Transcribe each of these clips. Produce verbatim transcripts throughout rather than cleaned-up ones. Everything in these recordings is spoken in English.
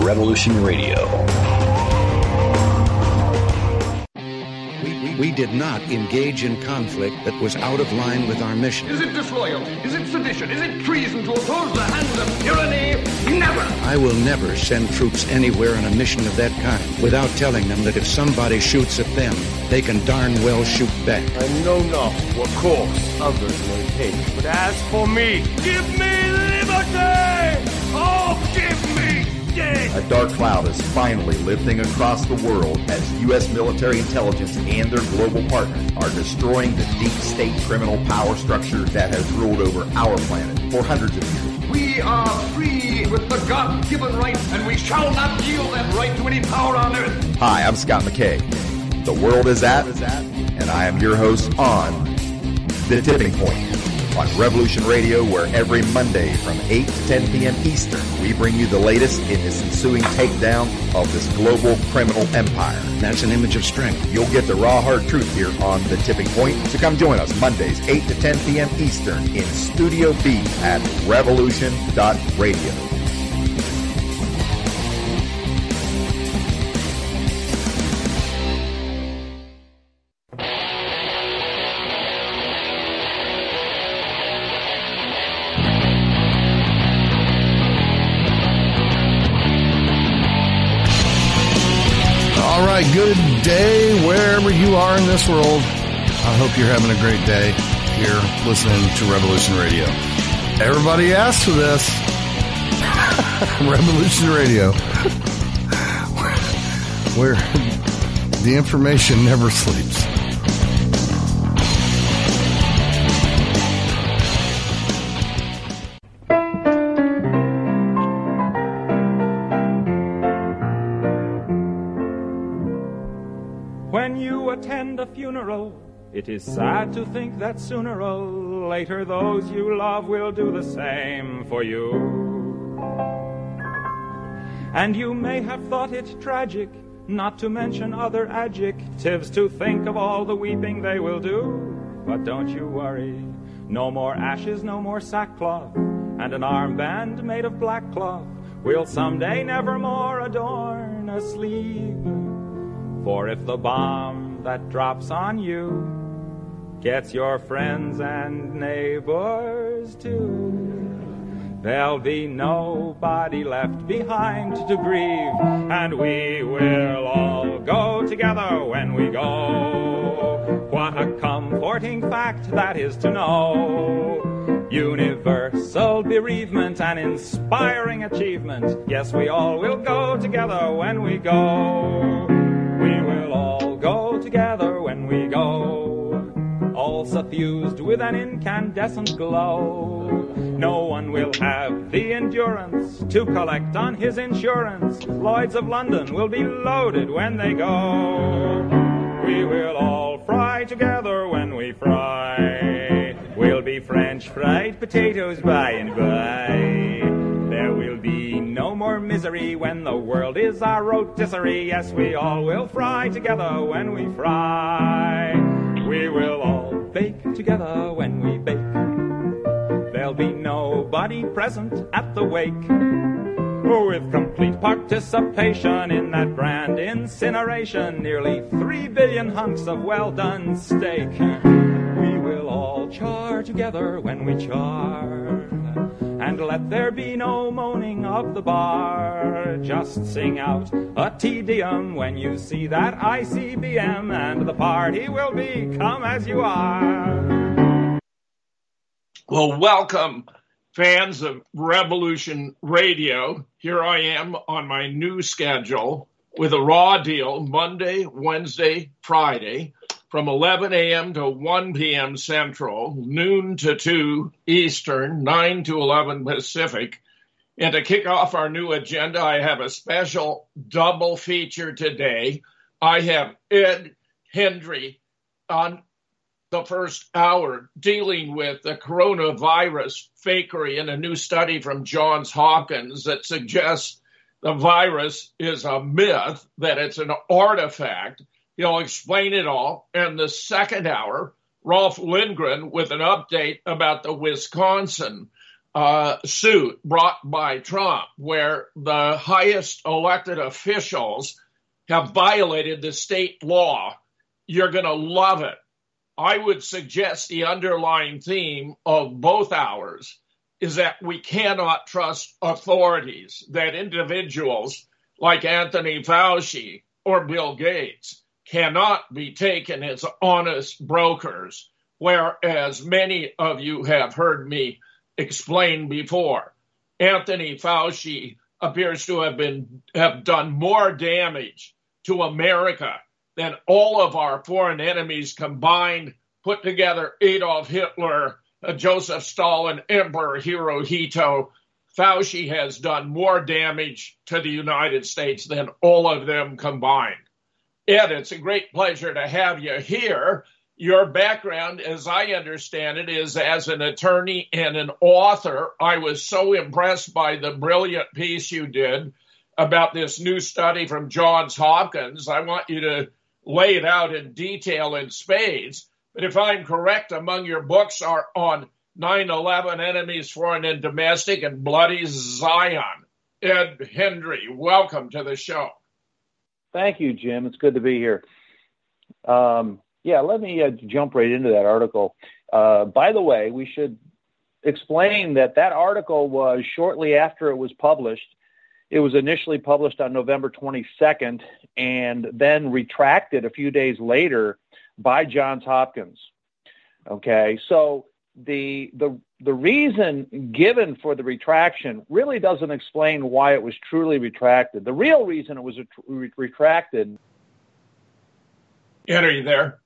Revolution Radio. We did not engage in conflict that was out of line with our mission. Is it disloyal? Is it sedition? Is it treason to oppose the hands of tyranny? Never! I will never send troops anywhere on a mission of that kind without telling them that if somebody shoots at them, they can darn well shoot back. I know not what course others may take, but as for me, give me liberty! Oh, give me death! A dark cloud is finally lifting across the world as U S military intelligence and their global partners are destroying the deep state criminal power structure that has ruled over our planet for hundreds of years. We are free with the God-given right, and we shall not yield that right to any power on earth. Hi, I'm Scott McKay. The world is at, and I am your host on The Tipping Point on Revolution Radio, where every Monday from eight to ten p.m. Eastern, we bring you the latest in this ensuing takedown of this global criminal empire. That's an image of strength. You'll get the raw, hard truth here on The Tipping Point. So come join us Mondays, eight to ten p.m. Eastern in Studio B at revolution dot radio. Good day wherever you are in this world. I hope you're having a great day here listening to Revolution Radio. Everybody asks for this. Revolution Radio. Where the information never sleeps. It is sad to think that sooner or later those you love will do the same for you. And you may have thought it tragic, not to mention other adjectives, to think of all the weeping they will do. But don't you worry, no more ashes, no more sackcloth, and an armband made of black cloth will someday nevermore adorn a sleeve. For if the bomb that drops on you gets your friends and neighbors too, there'll be nobody left behind to grieve, and we will all go together when we go. What a comforting fact that is to know. Universal bereavement, an inspiring achievement. Yes, we all will go together when we go. We will all go together when we go, all suffused with an incandescent glow. No one will have the endurance to collect on his insurance. Lloyds of London will be loaded when they go. We will all fry together when we fry. We'll be French fried potatoes by and by. There will be no more misery when the world is our rotisserie. Yes, we all will fry together when we fry. We will all bake together when we bake. There'll be nobody present at the wake. With complete participation in that grand incineration, nearly three billion hunks of well-done steak. We will all char together when we char, and let there be no moaning of the bar. Just sing out a Te Deum when you see that I C B M, and the party will be come as you are. Well, welcome, fans of Revolution Radio. Here I am on my new schedule with a raw deal Monday, Wednesday, Friday, from eleven a.m. to one p.m. Central, noon to two Eastern, nine to eleven Pacific. And to kick off our new agenda, I have a special double feature today. I have Ed Hendry on the first hour dealing with the coronavirus fakery in a new study from Johns Hopkins that suggests the virus is a myth, that it's an artifact. He'll explain it all. And the second hour, Rolf Lindgren with an update about the Wisconsin uh, suit brought by Trump, where the highest elected officials have violated the state law. You're going to love it. I would suggest the underlying theme of both hours is that we cannot trust authorities, that individuals like Anthony Fauci or Bill Gates cannot be taken as honest brokers, whereas many of you have heard me explain before. Anthony Fauci appears to have been have done more damage to America than all of our foreign enemies combined, put together, Adolf Hitler, uh, Joseph Stalin, Emperor Hirohito. Fauci has done more damage to the United States than all of them combined. Ed, it's a great pleasure to have you here. Your background, as I understand it, is as an attorney and an author. I was so impressed by the brilliant piece you did about this new study from Johns Hopkins. I want you to lay it out in detail in spades. But if I'm correct, among your books are on nine eleven, Enemies, Foreign and Domestic, and Bloody Zion. Ed Hendry, welcome to the show. Thank you, Jim. It's good to be here. Um, yeah, let me uh, jump right into that article. Uh, by the way, we should explain that that article was shortly after it was published. It was initially published on November twenty-second and then retracted a few days later by Johns Hopkins. Okay, so the the the reason given for the retraction really doesn't explain why it was truly retracted. The real reason it was re- retracted. Ed, are you there?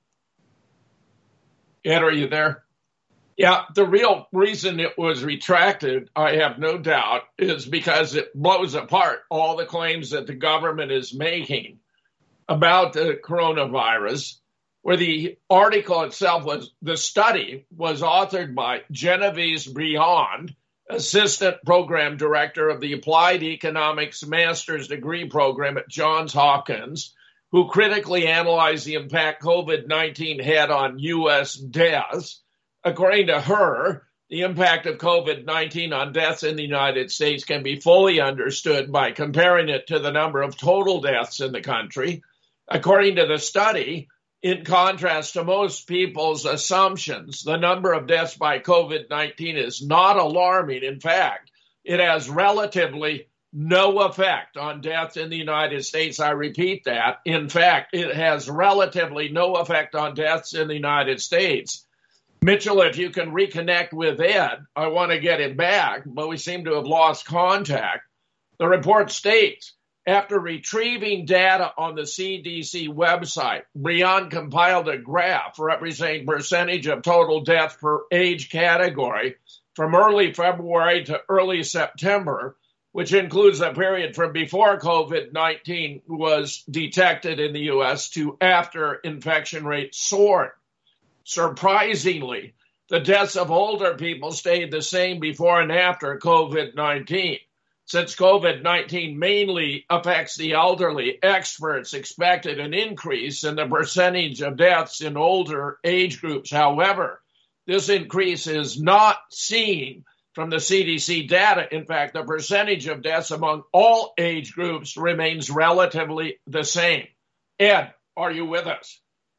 Ed, are you there? Yeah, the real reason it was retracted, I have no doubt, is because it blows apart all the claims that the government is making about the coronavirus, where the article itself was, the study was authored by Genevieve Briand, Assistant Program Director of the Applied Economics Master's Degree Program at Johns Hopkins, who critically analyzed the impact COVID nineteen had on U S deaths. According to her, the impact of COVID nineteen on deaths in the United States can be fully understood by comparing it to the number of total deaths in the country. According to the study, in contrast to most people's assumptions, the number of deaths by COVID nineteen is not alarming. In fact, it has relatively no effect on deaths in the United States. I repeat that. In fact, it has relatively no effect on deaths in the United States. Mitchell, if you can reconnect with Ed, I want to get him back, but we seem to have lost contact. The report states, after retrieving data on the C D C website, Briand compiled a graph representing percentage of total death per age category from early February to early September, which includes a period from before COVID nineteen was detected in the U S to after infection rates soared. Surprisingly, the deaths of older people stayed the same before and after COVID nineteen. Since COVID nineteen mainly affects the elderly, experts expected an increase in the percentage of deaths in older age groups. However, this increase is not seen from the C D C data. In fact, the percentage of deaths among all age groups remains relatively the same. Ed, are you with us?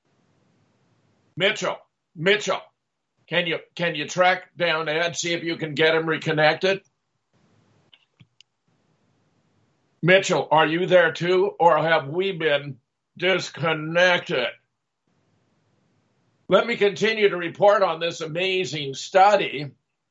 Mitchell, Mitchell, can you can you track down Ed, see if you can get him reconnected? Mitchell, are you there too, or have we been disconnected? Let me continue to report on this amazing study.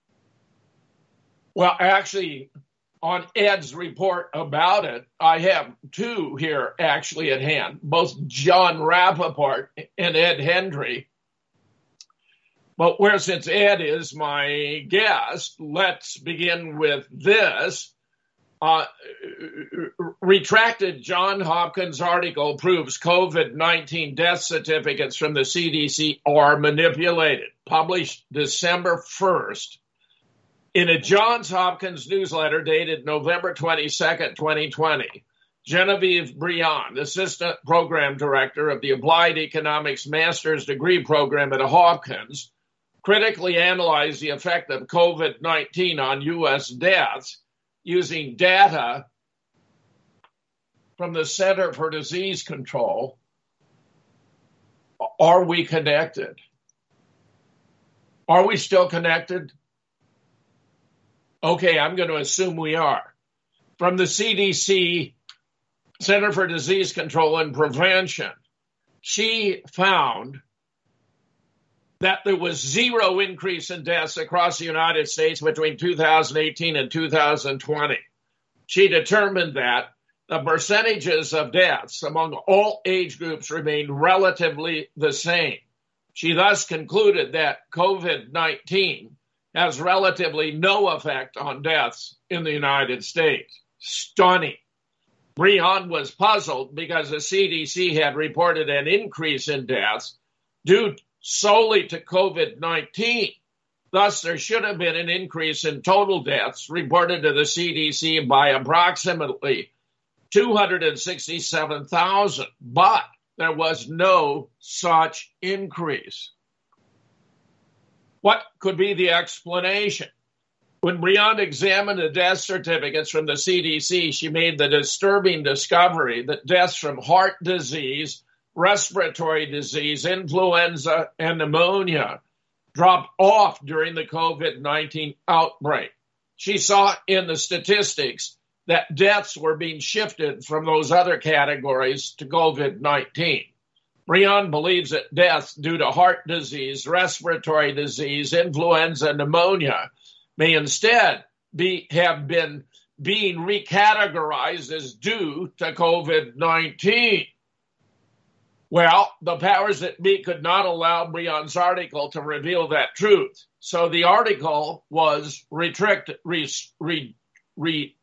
Well, actually, on Ed's report about it, I have two here actually at hand, both John Rappaport and Ed Hendry. But where since Ed is my guest, let's begin with this. Uh, retracted John Hopkins article proves COVID nineteen death certificates from the C D C are manipulated. Published December first. In a Johns Hopkins newsletter dated November twenty-second, twenty twenty, Genevieve Briand, Assistant Program Director of the Applied Economics Master's Degree Program at Hopkins, critically analyzed the effect of COVID nineteen on U S deaths using data from the Center for Disease Control. Are we connected? Are we still connected? Okay, I'm going to assume we are. From the C D C, Center for Disease Control and Prevention, she found that there was zero increase in deaths across the United States between two thousand eighteen and two thousand twenty. She determined that the percentages of deaths among all age groups remained relatively the same. She thus concluded that COVID nineteen has relatively no effect on deaths in the United States. Stunning. Breon was puzzled because the C D C had reported an increase in deaths due solely to COVID nineteen. Thus, there should have been an increase in total deaths reported to the C D C by approximately two hundred sixty-seven thousand, but there was no such increase. What could be the explanation? When Breon examined the death certificates from the C D C, she made the disturbing discovery that deaths from heart disease, respiratory disease, influenza, and pneumonia dropped off during the COVID nineteen outbreak. She saw in the statistics that deaths were being shifted from those other categories to COVID nineteen. Breon believes that deaths due to heart disease, respiratory disease, influenza, pneumonia may instead be have been being recategorized as due to COVID nineteen. Well, the powers that be could not allow Breon's article to reveal that truth. So the article was retracted, re, re, re,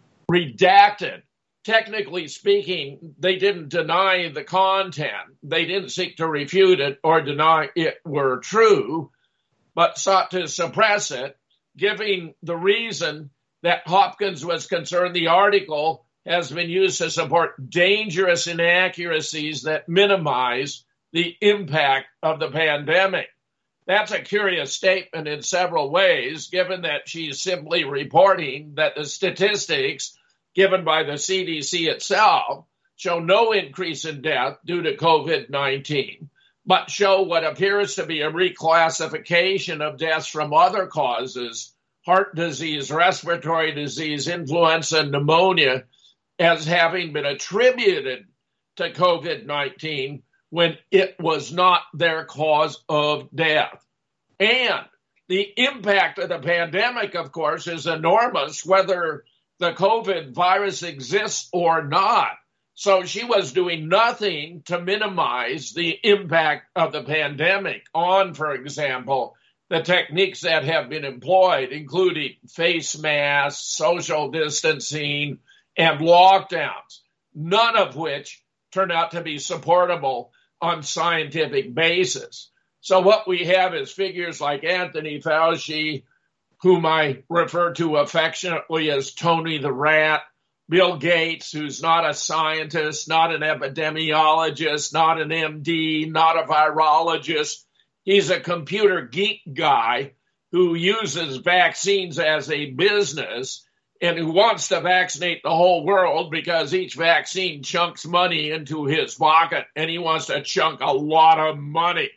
redacted. Technically speaking, they didn't deny the content. They didn't seek to refute it or deny it were true, but sought to suppress it, giving the reason that Hopkins was concerned the article has been used to support dangerous inaccuracies that minimize the impact of the pandemic. That's a curious statement in several ways, given that she's simply reporting that the statistics given by the C D C itself show no increase in death due to COVID nineteen, but show what appears to be a reclassification of deaths from other causes, heart disease, respiratory disease, influenza, and pneumonia, as having been attributed to COVID nineteen when it was not their cause of death. And the impact of the pandemic, of course, is enormous, whether the COVID virus exists or not. So she was doing nothing to minimize the impact of the pandemic on, for example, the techniques that have been employed, including face masks, social distancing, and lockdowns, none of which turned out to be supportable on scientific basis. So what we have is figures like Anthony Fauci, whom I refer to affectionately as Tony the Rat, Bill Gates, who's not a scientist, not an epidemiologist, not an M D, not a virologist. He's a computer geek guy who uses vaccines as a business and who wants to vaccinate the whole world because each vaccine chunks money into his pocket, and he wants to chunk a lot of money.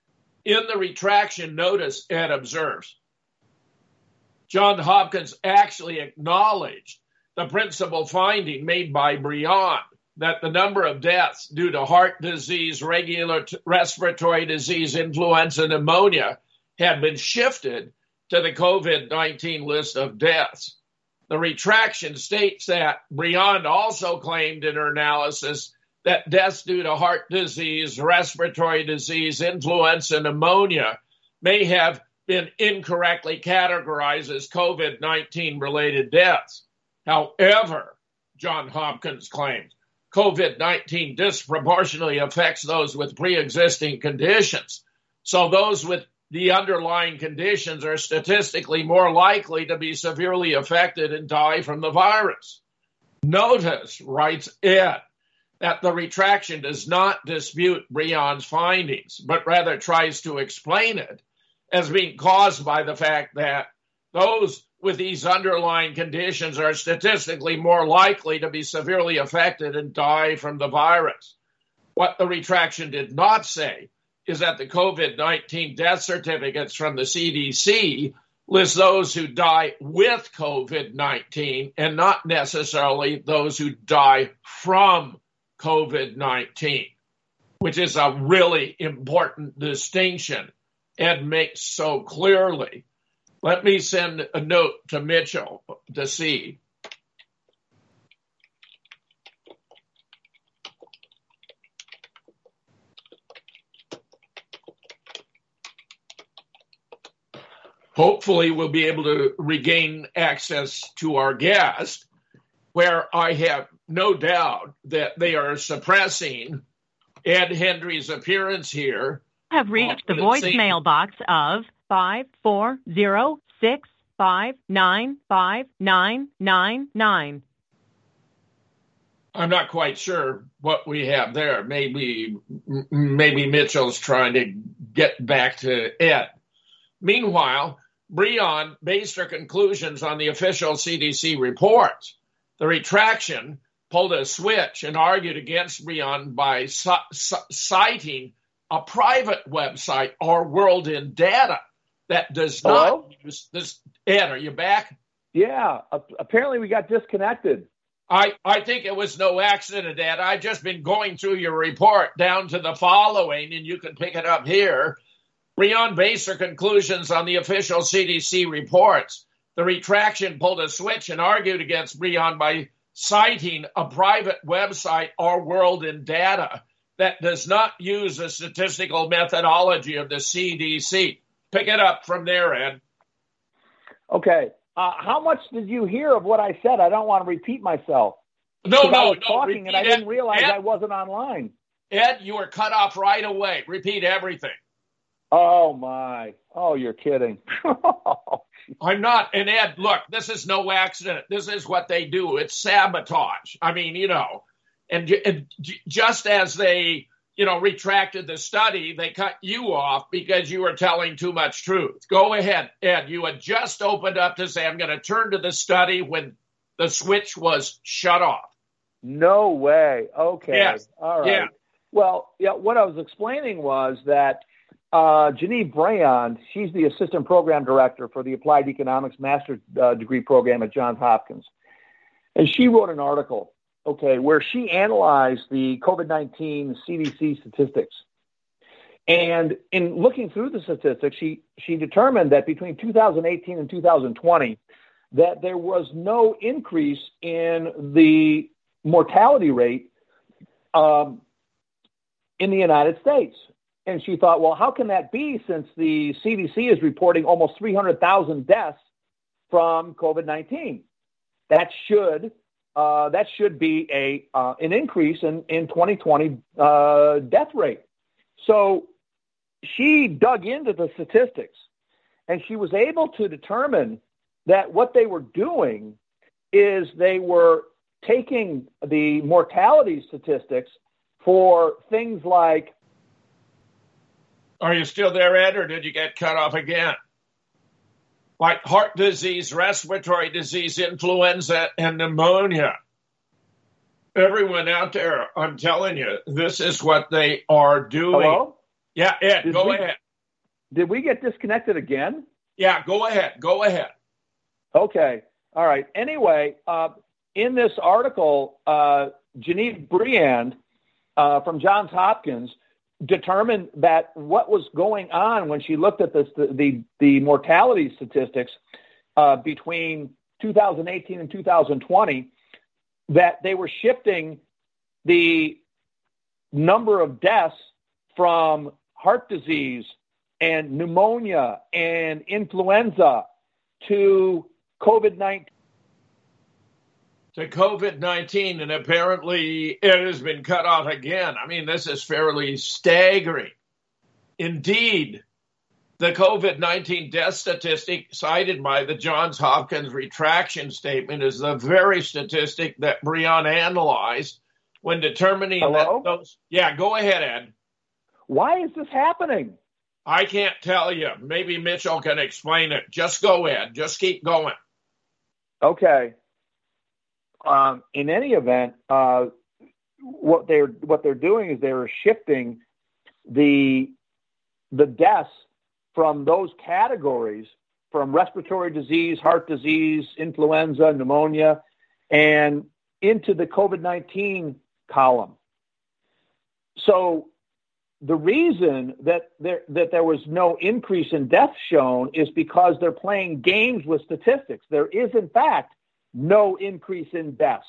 In the retraction notice, Ed observes, Johns Hopkins actually acknowledged the principal finding made by Breon, that the number of deaths due to heart disease, regular t- respiratory disease, influenza, and pneumonia had been shifted to the COVID nineteen list of deaths. The retraction states that Breon also claimed in her analysis that deaths due to heart disease, respiratory disease, influenza, and pneumonia may have been incorrectly categorized as COVID nineteen related deaths. However, Johns Hopkins claims, COVID nineteen disproportionately affects those with pre-existing conditions. So those with the underlying conditions are statistically more likely to be severely affected and die from the virus. Notice, writes Ed, that the retraction does not dispute Breon's findings, but rather tries to explain it as being caused by the fact that those with these underlying conditions are statistically more likely to be severely affected and die from the virus. What the retraction did not say is that the COVID nineteen death certificates from the C D C list those who die with COVID nineteen and not necessarily those who die from COVID nineteen, which is a really important distinction Ed makes so clearly. Let me send a note to Mitchell to see. Hopefully we'll be able to regain access to our guest, where I have no doubt that they are suppressing Ed Hendry's appearance here. Have reached the voicemail box of five four zero six five nine five nine nine nine. I'm not quite sure what we have there. Maybe, maybe Mitchell's trying to get back to Ed. Meanwhile, Breon based her conclusions on the official C D C reports. The retraction pulled a switch and argued against Breon by c- c- citing a private website, Our World in Data, that does not Hello? use this. Ed, are you back? Yeah, uh, apparently we got disconnected. I, I think it was no accident, Ed. I've just been going through your report down to the following, and you can pick it up here. Breon based her conclusions on the official C D C reports. The retraction pulled a switch and argued against Breon by citing a private website, Our World in Data, that does not use the statistical methodology of the C D C. Pick it up from there, Ed. Okay. Uh, how much did you hear of what I said? I don't want to repeat myself. No, no, I was no. talking and I Ed, didn't realize Ed, I wasn't online. Ed, you were cut off right away. Repeat everything. Oh, my. Oh, you're kidding. I'm not. And Ed, look, this is no accident. This is what they do. It's sabotage. I mean, you know, and, and just as they, you know, retracted the study, they cut you off because you were telling too much truth. Go ahead, Ed. You had just opened up to say, I'm going to turn to the study when the switch was shut off. No way. Okay. Yes. All right. Yeah. Well, yeah, what I was explaining was that uh, Jeanine Breon, she's the assistant program director for the Applied Economics master's uh, degree program at Johns Hopkins. And she wrote an article, okay, where she analyzed the COVID nineteen C D C statistics. And in looking through the statistics, she, she determined that between two thousand eighteen and two thousand twenty, that there was no increase in the mortality rate um, in the United States. And she thought, well, how can that be since the C D C is reporting almost three hundred thousand deaths from COVID nineteen? That should uh, that should be a uh, an increase in, in twenty twenty uh, death rate. So she dug into the statistics, and she was able to determine that what they were doing is they were taking the mortality statistics for things like. Are you still there, Ed, or did you get cut off again? Like heart disease, respiratory disease, influenza, and pneumonia. Everyone out there, I'm telling you, this is what they are doing. Hello? Yeah, Ed, Did go we, ahead. Did we get disconnected again? Yeah, go ahead. Go ahead. Okay. All right. Anyway, uh, in this article, uh, Jeanine Breon uh, from Johns Hopkins determined that what was going on when she looked at this, the, the, the mortality statistics uh, between two thousand eighteen and two thousand twenty, that they were shifting the number of deaths from heart disease and pneumonia and influenza to COVID nineteen. To COVID nineteen, and apparently it has been cut off again. I mean, this is fairly staggering. Indeed, the COVID nineteen death statistic cited by the Johns Hopkins retraction statement is the very statistic that Breon analyzed when determining Hello? that those... Yeah, go ahead, Ed. Why is this happening? I can't tell you. Maybe Mitchell can explain it. Just go ahead. Just keep going. Okay. Um, in any event, uh, what they're what they're doing is they're shifting the the deaths from those categories, from respiratory disease, heart disease, influenza, pneumonia, and into the COVID nineteen column. So the reason that there that there was no increase in deaths shown is because they're playing games with statistics. There is, in fact, no increase in deaths.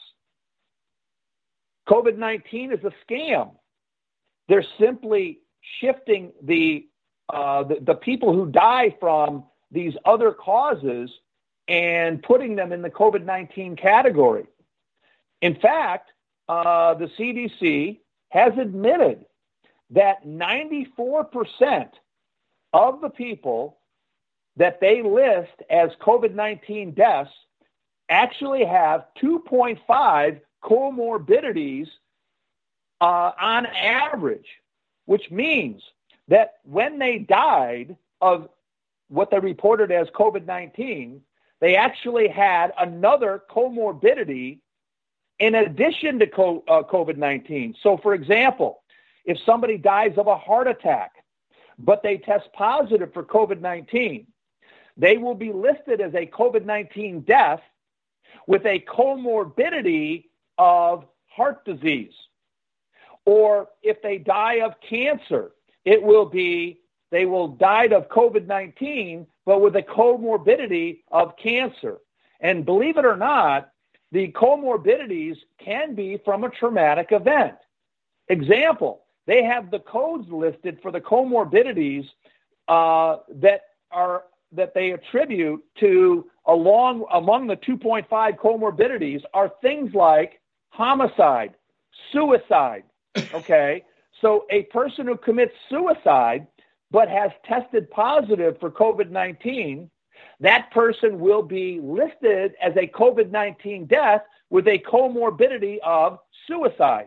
COVID nineteen is a scam. They're simply shifting the, uh, the the people who die from these other causes and putting them in the COVID nineteen category. In fact, uh, the C D C has admitted that ninety-four percent of the people that they list as COVID nineteen deaths actually have two point five comorbidities uh, on average, which means that when they died of what they reported as COVID nineteen, they actually had another comorbidity in addition to co- uh, COVID nineteen. So, for example, if somebody dies of a heart attack, but they test positive for COVID nineteen, they will be listed as a COVID nineteen death with a comorbidity of heart disease. Or if they die of cancer, it will be they will died of COVID nineteen, but with a comorbidity of cancer. And believe it or not, the comorbidities can be from a traumatic event. Example, they have the codes listed for the comorbidities uh, that are that they attribute to along among the two point five comorbidities are things like homicide, suicide. Okay, so a person who commits suicide but has tested positive for COVID nineteen, that person will be listed as a COVID nineteen death with a comorbidity of suicide.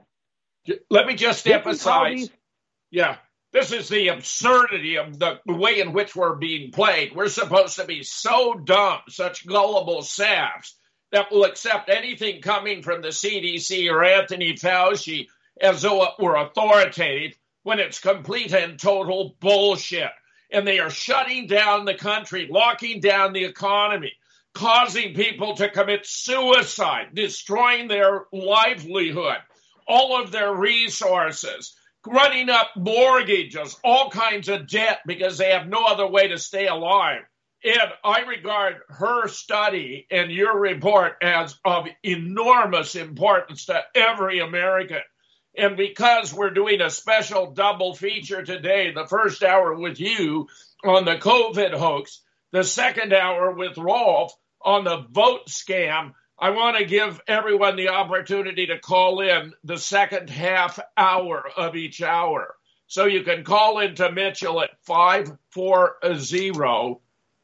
Let me just emphasize, yeah, this is the absurdity of the way in which we're being played. We're supposed to be so dumb, such gullible saps, that will accept anything coming from the C D C or Anthony Fauci as though it were authoritative, when it's complete and total bullshit. And they are shutting down the country, locking down the economy, causing people to commit suicide, destroying their livelihood, all of their resources, running up mortgages, all kinds of debt because they have no other way to stay alive. And I regard her study and your report as of enormous importance to every American. And because we're doing a special double feature today, the first hour with you on the COVID hoax, the second hour with Rolf on the vote scam, I want to give everyone the opportunity to call in the second half hour of each hour. So you can call into Mitchell at five four zero,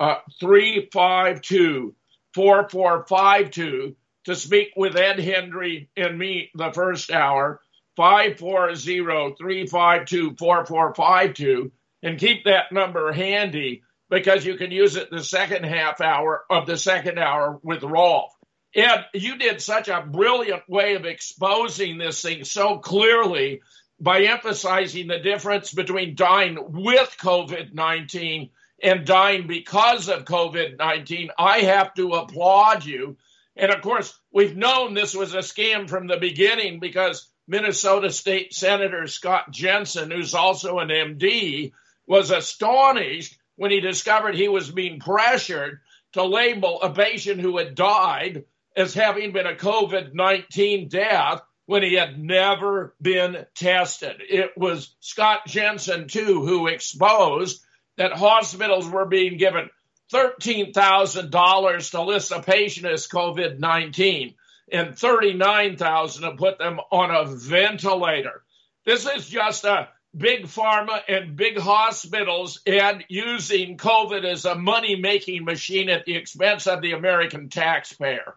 three five two, four four five two to speak with Ed Hendry and me the first hour. five four zero, three five two, four four five two, and keep that number handy because you can use it the second half hour of the second hour with Rolf. Ed, you did such a brilliant way of exposing this thing so clearly by emphasizing the difference between dying with COVID nineteen and dying because of COVID nineteen. I have to applaud you. And of course, we've known this was a scam from the beginning because Minnesota State Senator Scott Jensen, who's also an M D, was astonished when he discovered he was being pressured to label a patient who had died as having been a COVID nineteen death when he had never been tested. It was Scott Jensen, too, who exposed that hospitals were being given thirteen thousand dollars to list a patient as COVID nineteen. And thirty-nine thousand dollars to put them on a ventilator. This is just a big pharma and big hospitals and using COVID as a money-making machine at the expense of the American taxpayer.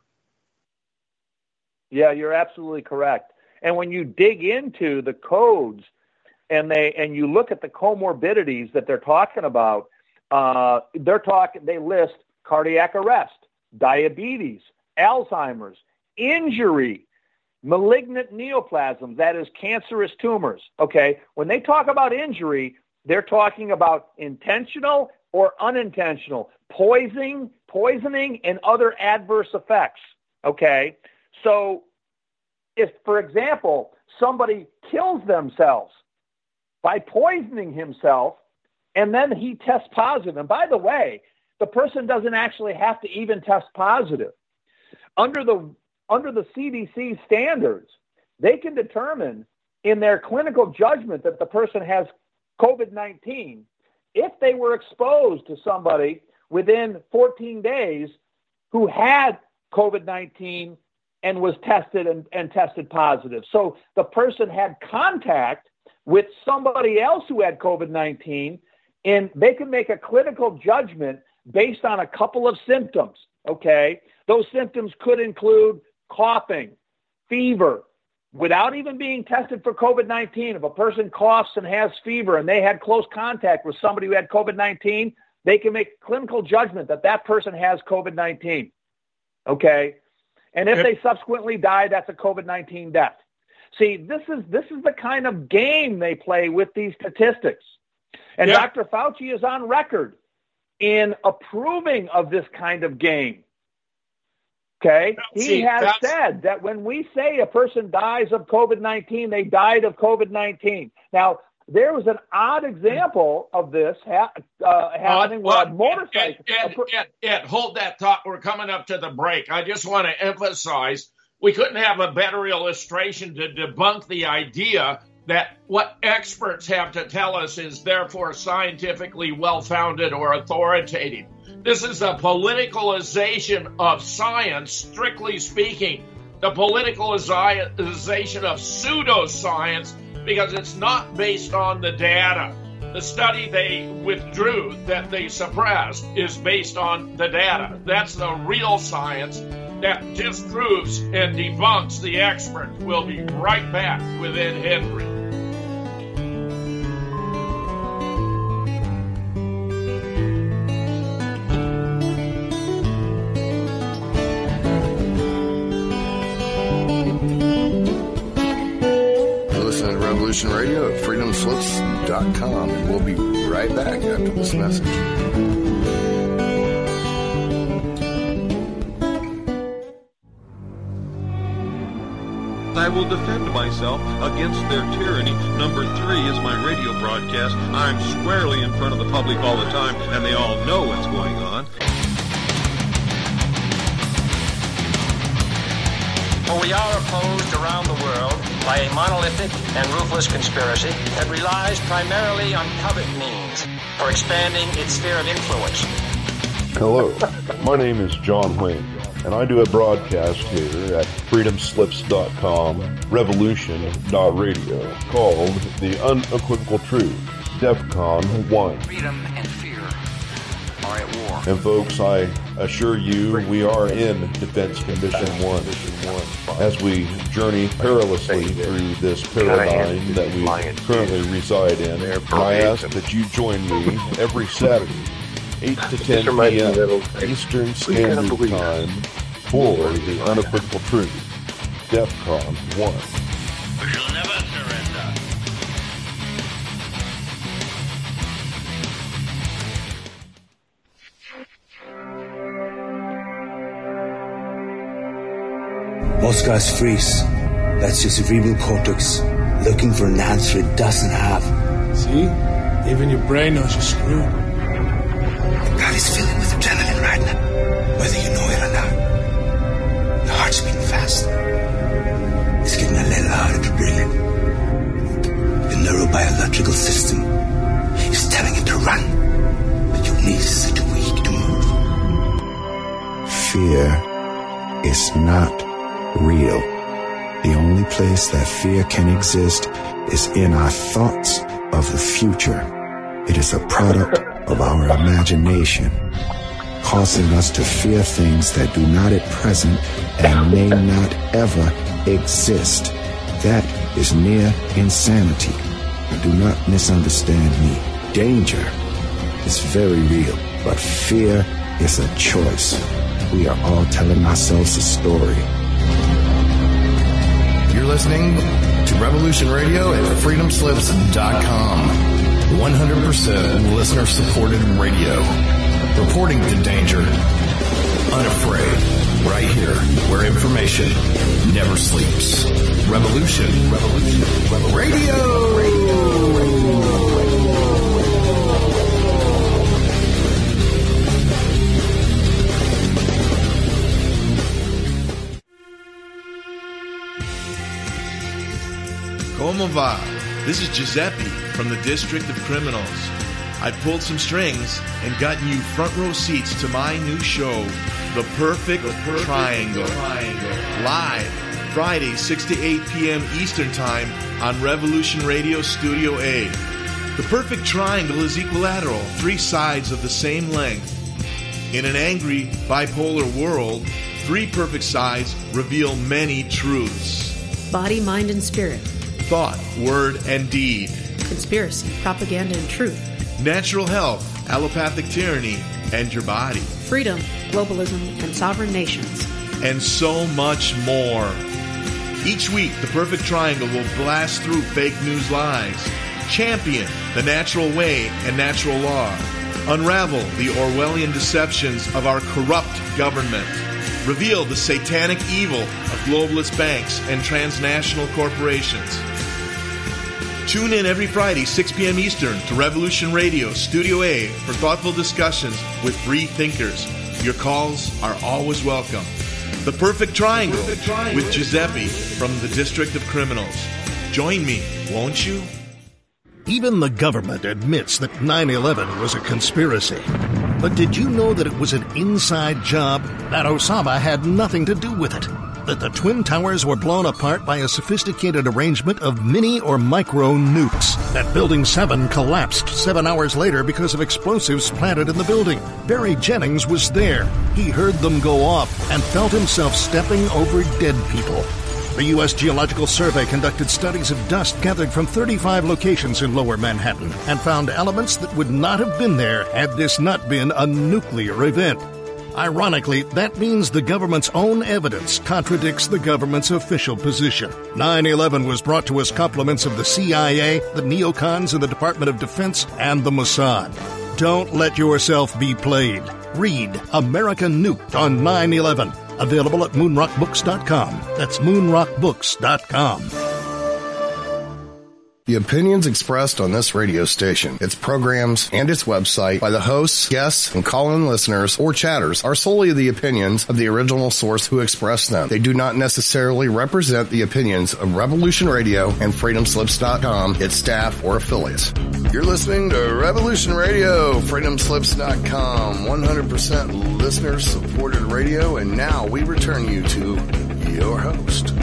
Yeah, you're absolutely correct. And when you dig into the codes and they and you look at the comorbidities that they're talking about, uh, they're talking. They list cardiac arrest, diabetes, Alzheimer's, injury, malignant neoplasms, that is cancerous tumors. Okay, when they talk about injury, they're talking about intentional or unintentional poisoning, poisoning, and other adverse effects. Okay, so if, for example, somebody kills themselves by poisoning himself, and then he tests positive, and by the way, the person doesn't actually have to even test positive. Under the under the C D C standards, they can determine in their clinical judgment that the person has COVID nineteen if they were exposed to somebody within fourteen days who had COVID nineteen and was tested and, and tested positive. So the person had contact with somebody else who had COVID nineteen, and they can make a clinical judgment based on a couple of symptoms, okay? Those symptoms could include coughing, fever, without even being tested for COVID nineteen. If a person coughs and has fever and they had close contact with somebody who had COVID nineteen, they can make clinical judgment that that person has COVID nineteen, okay? And if they subsequently die, that's a COVID nineteen death. See, this is this is the kind of game they play with these statistics. And yeah. Doctor Fauci is on record in approving of this kind of game. Okay? He See, has said that when we say a person dies of COVID nineteen, they died of COVID nineteen. Now, there was an odd example of this ha- uh, happening with a motorcycle. Ed, Ed, Ed, Ed, hold that thought. We're coming up to the break. I just want to emphasize we couldn't have a better illustration to debunk the idea that what experts have to tell us is therefore scientifically well-founded or authoritative. This is a politicalization of science, strictly speaking, the politicalization of pseudoscience, because it's not based on the data. The study they withdrew, that they suppressed, is based on the data. That's the real science that disproves and debunks the expert. We'll be right back with Ed Hendry. Radio at freedom slips dot com, and we'll be right back after this message. I will defend myself against their tyranny. Number three is my radio broadcast. I'm squarely in front of the public all the time, and they all know what's going on. For we are opposed around the world by a monolithic and ruthless conspiracy that relies primarily on covert means for expanding its sphere of influence. Hello, my name is John Wayne, and I do a broadcast here at freedom slips dot com, revolution dot radio, called The Unequivocal Truth, DEFCON one. Freedom and fear are at war. And folks, I assure you we are in Defense Condition one as we journey perilously through this paradigm that we currently reside in. And I ask that you join me every Saturday, eight to ten p.m. Eastern Standard Time for The Unequivocal Truth, DEFCON one. We shall never surrender. Oscar's freeze. That's your cerebral cortex looking for an answer it doesn't have. See? Even your brain knows you're screwed. The body's filling with adrenaline right now, whether you know it or not. Your heart's beating fast. It's getting a little harder to breathe. The neurobiological system is telling it to run, but your knees are too weak to move. Fear is not real. The only place that fear can exist is in our thoughts of the future. It is a product of our imagination, causing us to fear things that do not at present and may not ever exist. That is near insanity. Do not misunderstand me. Danger is very real, but fear is a choice. We are all telling ourselves a story. You're listening to Revolution Radio at freedom slips dot com. one hundred percent listener-supported radio. Reporting to danger. Unafraid. Right here, where information never sleeps. Revolution. Revolution. Revolution. Radio. Radio. Radio. Como va? This is Giuseppe from the District of Criminals. I pulled some strings and gotten you front row seats to my new show, The Perfect, the Perfect Triangle. Triangle. Live, Friday, six to eight p.m. Eastern Time on Revolution Radio Studio A. The Perfect Triangle is equilateral, three sides of the same length. In an angry, bipolar world, three perfect sides reveal many truths. Body, mind, and spirit. Thought, word, and deed. Conspiracy, propaganda, and truth. Natural health, allopathic tyranny, and your body. Freedom, globalism, and sovereign nations. And so much more. Each week, the Perfect Triangle will blast through fake news lies, champion the natural way and natural law, unravel the Orwellian deceptions of our corrupt government, reveal the satanic evil of globalist banks and transnational corporations. Tune in every Friday, six p.m. Eastern, to Revolution Radio Studio A for thoughtful discussions with free thinkers. Your calls are always welcome. The Perfect Triangle, the Perfect Triangle with Giuseppe from the District of Criminals. Join me, won't you? Even the government admits that nine eleven was a conspiracy. But did you know that it was an inside job? That Osama had nothing to do with it? That the Twin Towers were blown apart by a sophisticated arrangement of mini or micro nukes? That Building seven collapsed seven hours later because of explosives planted in the building? Barry Jennings was there. He heard them go off and felt himself stepping over dead people. The U S Geological Survey conducted studies of dust gathered from thirty-five locations in Lower Manhattan and found elements that would not have been there had this not been a nuclear event. Ironically, that means the government's own evidence contradicts the government's official position. nine eleven was brought to us compliments of the C I A, the neocons in the Department of Defense, and the Mossad. Don't let yourself be played. Read America Nuked on nine eleven. Available at moonrock books dot com. That's moonrock books dot com. The opinions expressed on this radio station, its programs, and its website by the hosts, guests, and call-in listeners or chatters are solely the opinions of the original source who expressed them. They do not necessarily represent the opinions of Revolution Radio and freedom slips dot com, its staff, or affiliates. You're listening to Revolution Radio, freedom slips dot com, one hundred percent listener-supported radio, and now we return you to your host.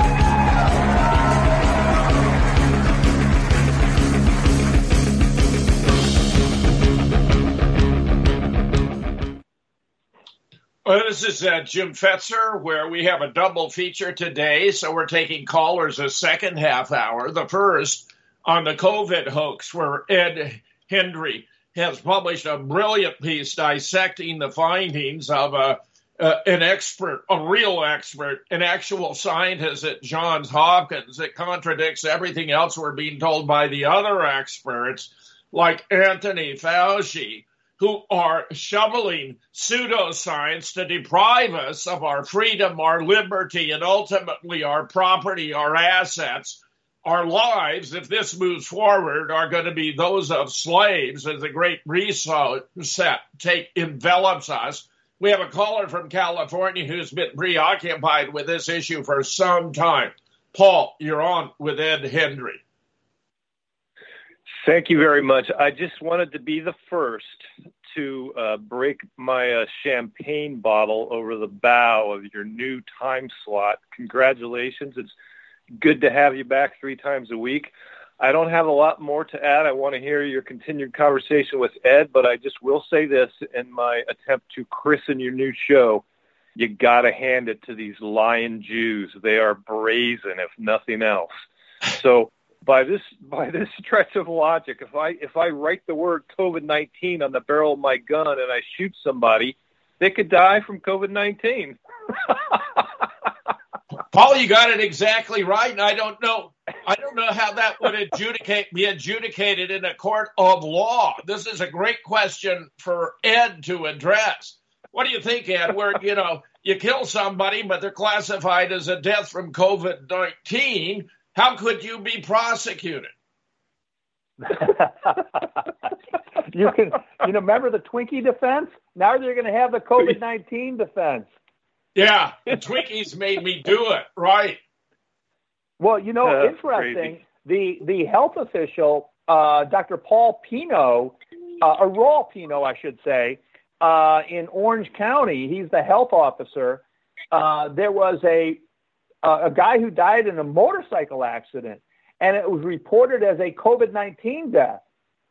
Well, this is uh, Jim Fetzer, where we have a double feature today. So we're taking callers a second half hour. The first on the COVID hoax, where Ed Hendry has published a brilliant piece dissecting the findings of a, uh, an expert, a real expert, an actual scientist at Johns Hopkins that contradicts everything else we're being told by the other experts, like Anthony Fauci, who are shoveling pseudoscience to deprive us of our freedom, our liberty, and ultimately our property, our assets. Our lives, if this moves forward, are going to be those of slaves as the great reset take envelops us. We have a caller from California who's been preoccupied with this issue for some time. Paul, you're on with Ed Hendry. Thank you very much. I just wanted to be the first to uh, break my uh, champagne bottle over the bow of your new time slot. Congratulations. It's good to have you back three times a week. I don't have a lot more to add. I want to hear your continued conversation with Ed, but I just will say this in my attempt to christen your new show. You got to hand it to these lying Jews. They are brazen, if nothing else. So by this by this stretch of logic, if I if I write the word COVID nineteen on the barrel of my gun and I shoot somebody, they could die from COVID nineteen. Paul, you got it exactly right, and I don't know. I don't know how that would adjudicate be adjudicated in a court of law. This is a great question for Ed to address. What do you think, Ed? Where you know you kill somebody, but they're classified as a death from COVID nineteen. How could you be prosecuted? You can, you know, remember the Twinkie defense? Now they're going to have the COVID nineteen defense. Yeah, the Twinkies made me do it, right? Well, you know, uh, interesting, the, the health official, uh, Doctor Paul Pino, uh, or Raul Pino, I should say, uh, in Orange County, he's the health officer. Uh, there was a, uh, a guy who died in a motorcycle accident, and it was reported as a COVID nineteen death.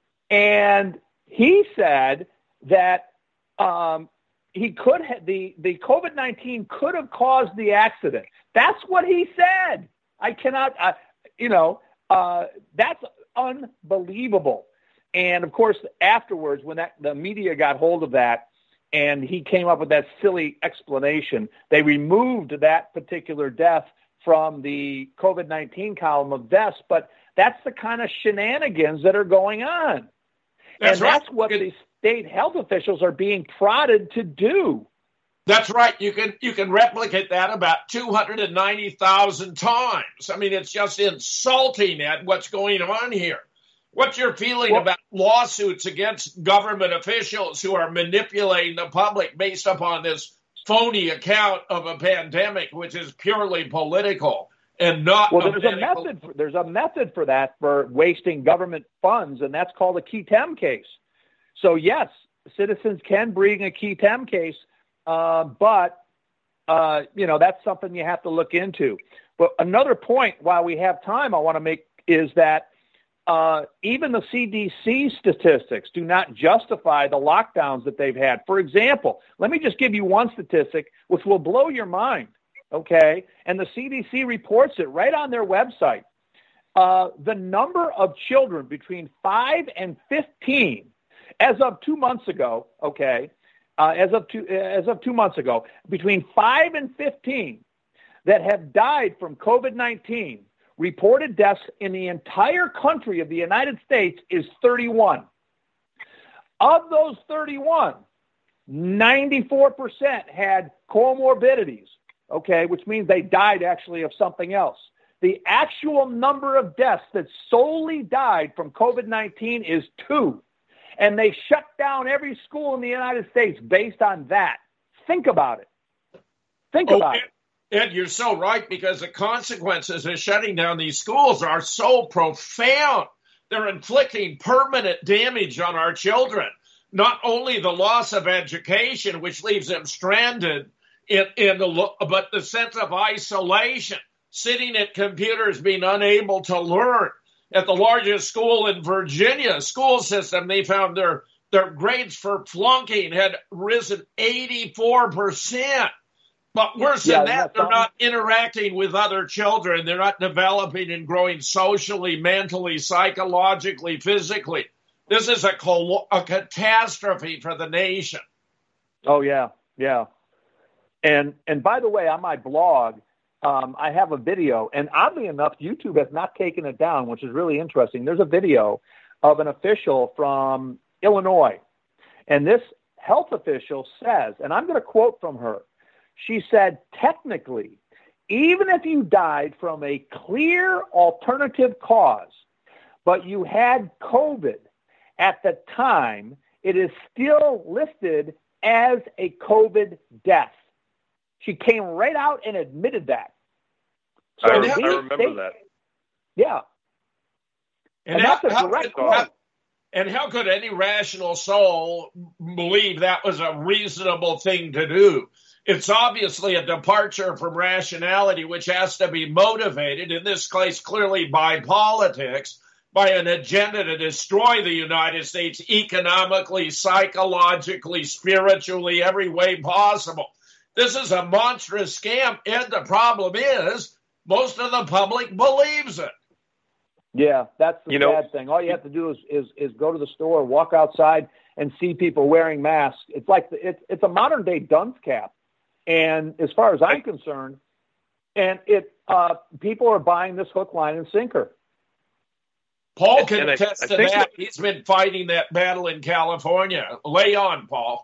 And he said that um, he could ha- the the COVID nineteen could have caused the accident. That's what he said. I cannot, uh, you know, uh, that's unbelievable. And of course, afterwards, when that the media got hold of that, and he came up with that silly explanation, they removed that particular death from the COVID nineteen column of deaths. But that's the kind of shenanigans that are going on. That's and right. that's what the state health officials are being prodded to do. That's right. You can you can replicate that about two hundred ninety thousand times. I mean, it's just insulting at what's going on here. What's your feeling well, about lawsuits against government officials who are manipulating the public based upon this phony account of a pandemic, which is purely political and not well, there's a a method. For, there's a method for that, for wasting government funds, and that's called a Ketem case. So yes, citizens can bring a Ketem case, uh, but uh, you know that's something you have to look into. But another point, while we have time, I want to make is that uh, even the C D C statistics do not justify the lockdowns that they've had. For example, let me just give you one statistic, which will blow your mind. Okay, and the C D C reports it right on their website. Uh, the number of children between five and fifteen, as of two months ago, okay, uh, as of two as of two months ago, between five and fifteen that have died from COVID nineteen, reported deaths in the entire country of the United States is thirty-one. Of those thirty-one, ninety-four percent had comorbidities. Okay, which means they died actually of something else. The actual number of deaths that solely died from COVID nineteen is two. And they shut down every school in the United States based on that. Think about it. Think oh, about Ed, it. Ed, you're so right, because the consequences of shutting down these schools are so profound. They're inflicting permanent damage on our children. Not only the loss of education, which leaves them stranded, In, in the but the sense of isolation, sitting at computers, being unable to learn. At the largest school in Virginia school system, they found their their grades for flunking had risen eighty-four percent. But worse yeah, than that, they're not interacting with other children. They're not developing and growing socially, mentally, psychologically, physically. This is a, a catastrophe for the nation. Oh, yeah, yeah. And and by the way, on my blog, um, I have a video, and oddly enough, YouTube has not taken it down, which is really interesting. There's a video of an official from Illinois, and this health official says, and I'm going to quote from her, she said, technically, even if you died from a clear alternative cause, but you had COVID at the time, it is still listed as a COVID death. She came right out and admitted that. So I, I remember they, that. Yeah. And, and how, that's a how direct could, quote. how, and how could any rational soul believe that was a reasonable thing to do? It's obviously a departure from rationality, which has to be motivated, in this case clearly by politics, by an agenda to destroy the United States economically, psychologically, spiritually, every way possible. This is a monstrous scam, and the problem is most of the public believes it. Yeah, that's the you sad know, thing. All you have to do is, is is go to the store, walk outside, and see people wearing masks. It's like the, it's it's a modern day dunce cap, and as far as I'm concerned, and it uh, people are buying this hook, line, and sinker. Paul can and I, attest I to think that. that. He's been fighting that battle in California. Lay on, Paul.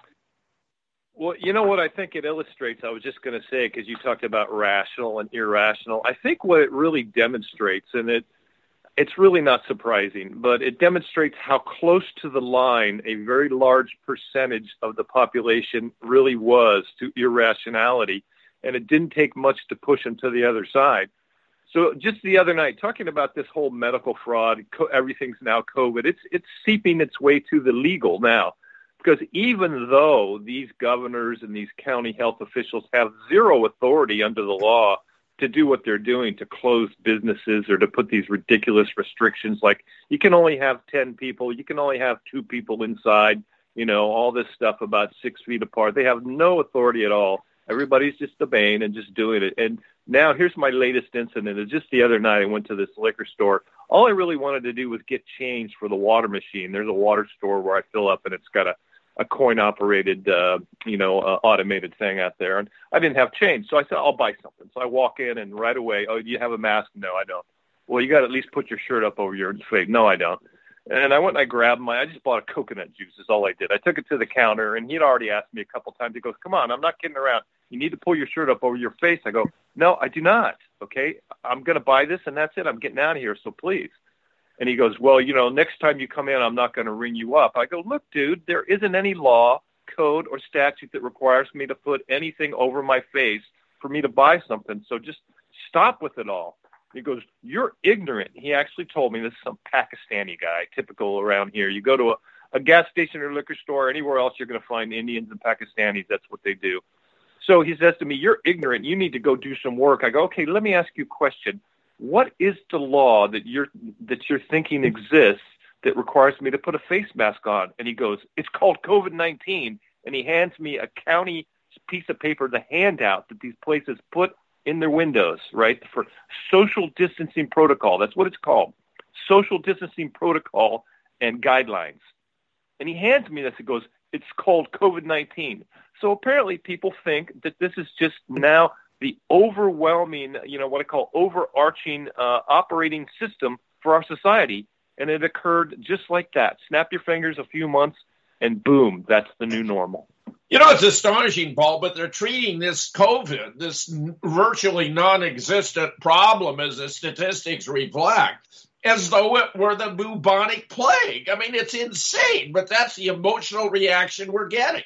Well, you know what I think it illustrates? I was just going to say, because you talked about rational and irrational. I think what it really demonstrates, and it it's really not surprising, but it demonstrates how close to the line a very large percentage of the population really was to irrationality, and it didn't take much to push them to the other side. So just the other night, talking about this whole medical fraud, co- everything's now COVID, it's it's seeping its way to the legal now. Because even though these governors and these county health officials have zero authority under the law to do what they're doing, to close businesses or to put these ridiculous restrictions like you can only have ten people, you can only have two people inside, you know, all this stuff about six feet apart. They have no authority at all. Everybody's just obeying and just doing it. And now here's my latest incident. It's just the other night I went to this liquor store. All I really wanted to do was get change for the water machine. There's a water store where I fill up, and it's got a a coin-operated, uh, you know, uh, automated thing out there. And I didn't have change, so I said, I'll buy something. So I walk in, and right away, oh, do you have a mask? No, I don't. Well, you got to at least put your shirt up over your face. No, I don't. And I went and I grabbed my, I just bought a coconut juice is all I did. I took it to the counter, and he'd already asked me a couple times. He goes, come on, I'm not kidding around. You need to pull your shirt up over your face. I go, no, I do not. Okay, I'm going to buy this, and that's it. I'm getting out of here, so please. And he goes, well, you know, next time you come in, I'm not going to ring you up. I go, look, dude, there isn't any law, code, or statute that requires me to put anything over my face for me to buy something. So just stop with it all. He goes, you're ignorant. He actually told me, this is some Pakistani guy, typical around here. You go to a, a gas station or liquor store, anywhere else, you're going to find Indians and Pakistanis. That's what they do. So he says to me, you're ignorant. You need to go do some work. I go, okay, let me ask you a question. What is the law that you're that you're thinking exists that requires me to put a face mask on? And he goes, it's called COVID nineteen. And he hands me a county piece of paper, the handout that these places put in their windows, right, for social distancing protocol. That's what it's called, social distancing protocol and guidelines. And he hands me this. He goes, it's called COVID nineteen. So apparently people think that this is just now the overwhelming, you know, what I call overarching uh, operating system for our society. And it occurred just like that. Snap your fingers a few months, and boom, that's the new normal. You know, it's astonishing, Paul, but they're treating this COVID, this virtually non-existent problem, as the statistics reflect, as though it were the bubonic plague. I mean, it's insane, but that's the emotional reaction we're getting.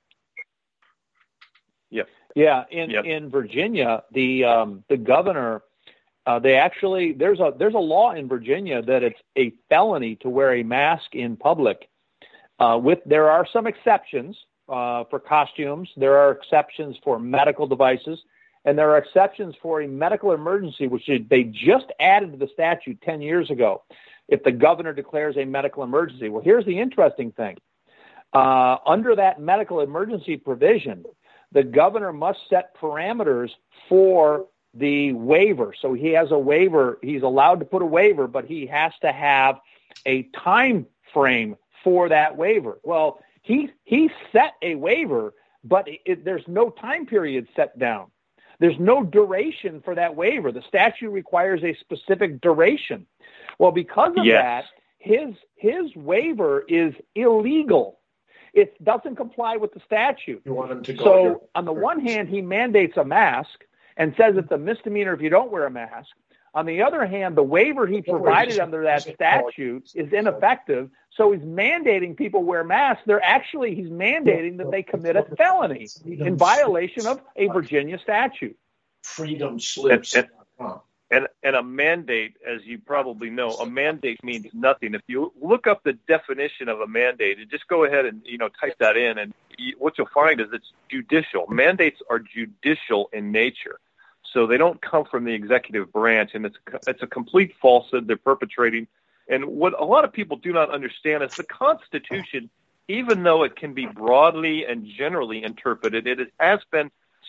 Yep. Yeah, in, yep. in Virginia, the um, the governor, uh, they actually there's a there's a law in Virginia that it's a felony to wear a mask in public. Uh, with there are some exceptions uh, for costumes, there are exceptions for medical devices, and there are exceptions for a medical emergency, which they just added to the statute ten years ago. If the governor declares a medical emergency, well, here's the interesting thing: uh, under that medical emergency provision, the governor must set parameters for the waiver. So he has a waiver. He's allowed to put a waiver, but he has to have a time frame for that waiver. Well, he he set a waiver, but it, there's no time period set down. There's no duration for that waiver. The statute requires a specific duration. Well, because of yes. that, his his waiver is illegal. It doesn't comply with the statute. You want him to go so here. On the one hand, he mandates a mask and says it's a misdemeanor if you don't wear a mask. On the other hand, the waiver he provided under that statute is ineffective, so he's mandating people wear masks. They're actually, he's mandating that they commit a felony in violation of a Virginia statute. Freedom slips. And, and, and, and a mandate, as you probably know, a mandate means nothing. If you look up the definition of a mandate, and just go ahead and, you know, type that in, and you, what you'll find is it's judicial. Mandates are judicial in nature. So they don't come from the executive branch, and it's it's a complete falsehood they're perpetrating. And what a lot of people do not understand is the Constitution, even though it can be broadly and generally interpreted, it has been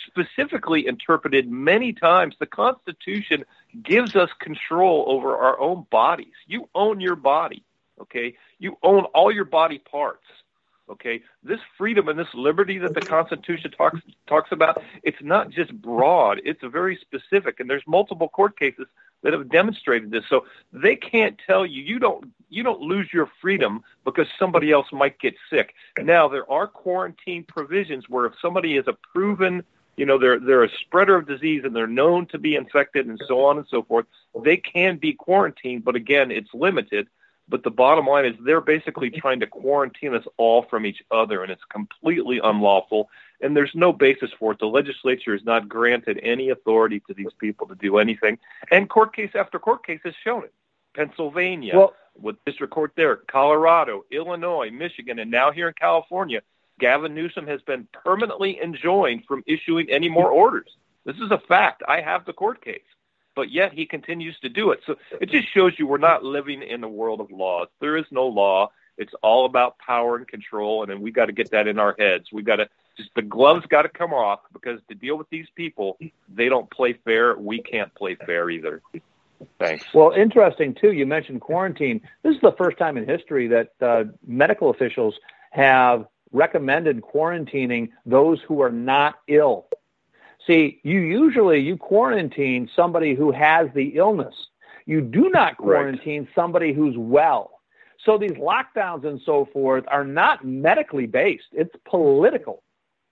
specifically interpreted many times. The Constitution gives us control over our own bodies. You own your body, okay? You own all your body parts, okay? This freedom and this liberty that the Constitution talks talks about, it's not just broad. It's very specific, and there's multiple court cases that have demonstrated this. So they can't tell you, you don't you don't lose your freedom because somebody else might get sick. Now, there are quarantine provisions where if somebody is a proven, you know, they're they're a spreader of disease and they're known to be infected and so on and so forth, they can be quarantined, but again, it's limited. But the bottom line is they're basically trying to quarantine us all from each other, and it's completely unlawful, and there's no basis for it. The legislature has not granted any authority to these people to do anything, and court case after court case has shown it. Pennsylvania, well, with district court there, Colorado, Illinois, Michigan, and now here in California, Gavin Newsom has been permanently enjoined from issuing any more orders. This is a fact. I have the court case. But yet he continues to do it. So it just shows you we're not living in a world of laws. There is no law. It's all about power and control, and then we got to get that in our heads. We got to just the gloves got to come off, because to deal with these people, they don't play fair. We can't play fair either. Thanks. Well, interesting too. You mentioned quarantine. This is the first time in history that uh, medical officials have recommended quarantining those who are not ill. See, you usually, you quarantine somebody who has the illness. You do not quarantine right. somebody who's well. So these lockdowns and so forth are not medically based. It's political.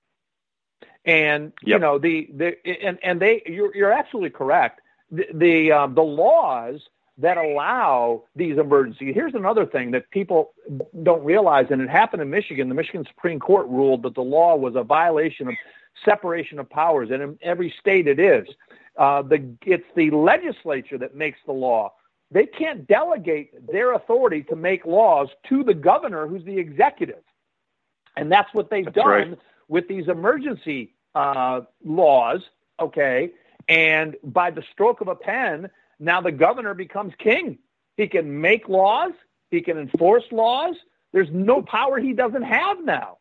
And, yep. you know, the, the and, and they, you're, you're absolutely correct. The, the, uh, the laws that allow these emergencies, here's another thing that people don't realize, and it happened in Michigan. The Michigan Supreme Court ruled that the law was a violation of separation of powers, and in every state it is. Uh, the, it's the legislature that makes the law. They can't delegate their authority to make laws to the governor, who's the executive. And that's what they've that's done right. with these emergency uh, laws, okay? And by the stroke of a pen, now the governor becomes king. He can make laws. He can enforce laws. There's no power he doesn't have now.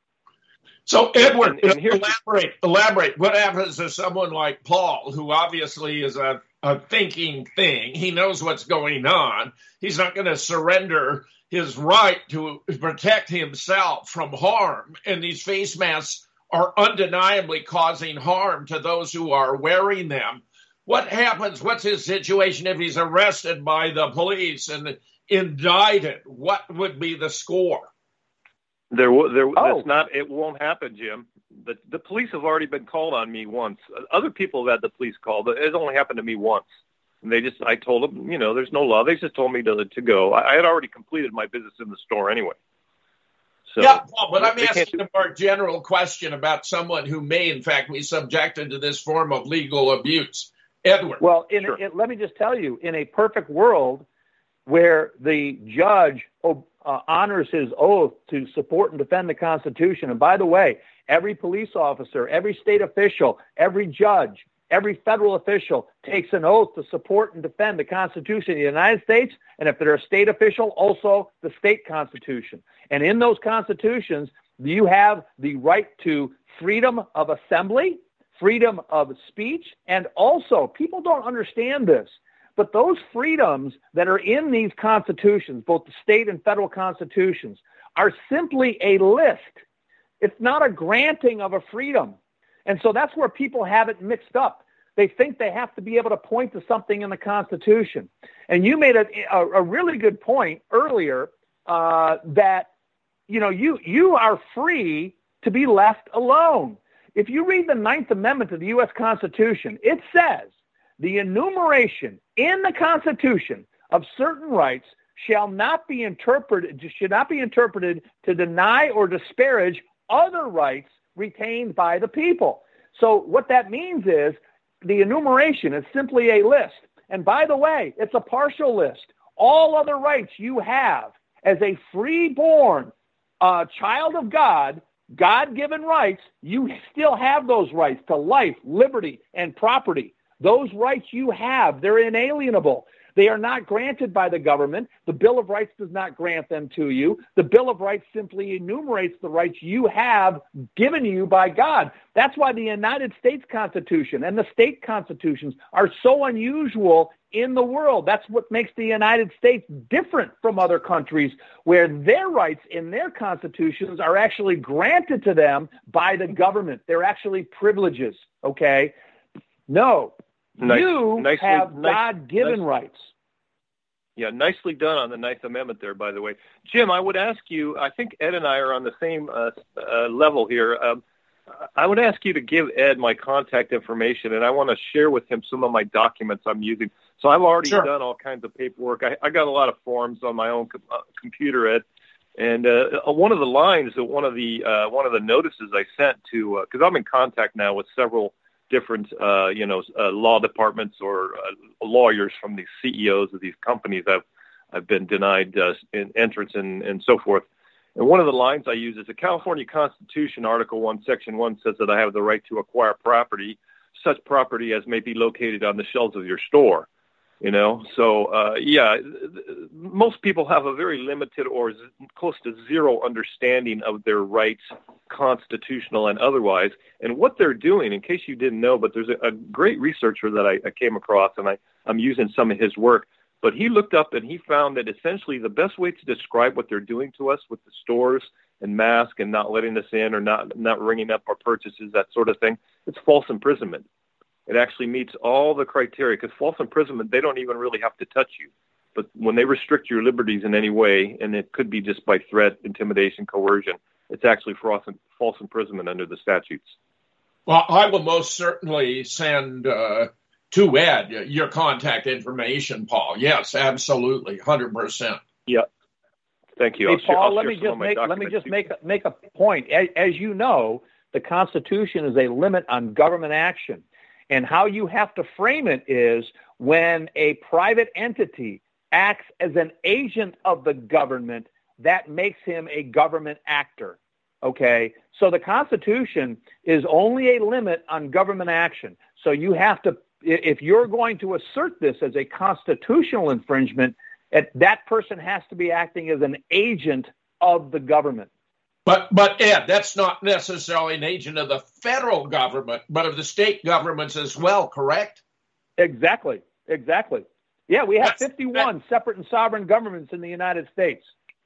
So, Edward, and, and elaborate, elaborate. What happens to someone like Paul, who obviously is a, a thinking thing? He knows what's going on. He's not going to surrender his right to protect himself from harm. And these face masks are undeniably causing harm to those who are wearing them. What happens? What's his situation if he's arrested by the police and indicted? What would be the score? There, there. Oh. That's not. It won't happen, Jim. The the police have already been called on me once. Other people have had the police called. It's only happened to me once. And they just, I told them, you know, there's no law. They just told me to to go. I, I had already completed my business in the store anyway. So, yeah, Paul, but I'm asking a more general question about someone who may, in fact, be subjected to this form of legal abuse. Edward. Well, in, sure. in, let me just tell you, in a perfect world where the judge oh, uh, honors his oath to support and defend the Constitution, and by the way, every police officer, every state official, every judge, every federal official takes an oath to support and defend the Constitution of the United States, and if they're a state official, also the state Constitution. And in those constitutions, you have the right to freedom of assembly, freedom of speech, and also, people don't understand this, but those freedoms that are in these constitutions, both the state and federal constitutions, are simply a list. It's not a granting of a freedom. And so that's where people have it mixed up. They think they have to be able to point to something in the Constitution. And you made a, a, a really good point earlier uh, that, you know, you you are free to be left alone. If you read the Ninth Amendment to the U S Constitution, it says the enumeration in the Constitution of certain rights shall not be interpreted should not be interpreted to deny or disparage other rights retained by the people. So what that means is the enumeration is simply a list. And by the way, it's a partial list. All other rights you have as a free-born uh, child of God, God-given rights, you still have those rights to life, liberty, and property. Those rights you have, they're inalienable. They are not granted by the government. The Bill of Rights does not grant them to you. The Bill of Rights simply enumerates the rights you have given you by God. That's why the United States Constitution and the state constitutions are so unusual in the world. That's what makes the United States different from other countries, where their rights in their constitutions are actually granted to them by the government. They're actually privileges, okay? No, nice, you nicely, have nice, God-given nice. rights. Yeah, nicely done on the Ninth Amendment there, by the way. Jim, I would ask you, I think Ed and I are on the same uh, uh, level here. Um, I would ask you to give Ed my contact information, and I want to share with him some of my documents I'm using. So I've already Sure. done all kinds of paperwork. I, I got a lot of forms on my own com- uh, computer, Ed. And uh, one of the lines, that one of the uh, one of the notices I sent to, because uh, I'm in contact now with several different, uh, you know, uh, law departments or uh, lawyers from the C E Os of these companies. I've I've been denied uh, in entrance and, and so forth. And one of the lines I use is the California Constitution, Article one, Section one, says that I have the right to acquire property, such property as may be located on the shelves of your store. You know, so, uh, yeah, most people have a very limited or z- close to zero understanding of their rights, constitutional and otherwise, and what they're doing, in case you didn't know, but there's a, a great researcher that I, I came across, and I, I'm using some of his work, but he looked up and he found that essentially the best way to describe what they're doing to us with the stores and masks and not letting us in or not, not ringing up our purchases, that sort of thing, it's false imprisonment. It actually meets all the criteria, because false imprisonment, they don't even really have to touch you. But when they restrict your liberties in any way, and it could be just by threat, intimidation, coercion, it's actually false, false imprisonment under the statutes. Well, I will most certainly send uh, to Ed your contact information, Paul. Yes, absolutely, one hundred percent. Yeah. Thank you. Hey, I'll share, Paul, I'll let share me some just of my make let me documents just too. make a, make a point. As, as you know, the Constitution is a limit on government action. And how you have to frame it is when a private entity acts as an agent of the government, that makes him a government actor. Okay? So the Constitution is only a limit on government action. So you have to, if you're going to assert this as a constitutional infringement, that person has to be acting as an agent of the government. But, but Ed, that's not necessarily an agent of the federal government, but of the state governments as well, correct? Exactly, exactly. Yeah, we have That's, fifty-one that, separate and sovereign governments in the United States.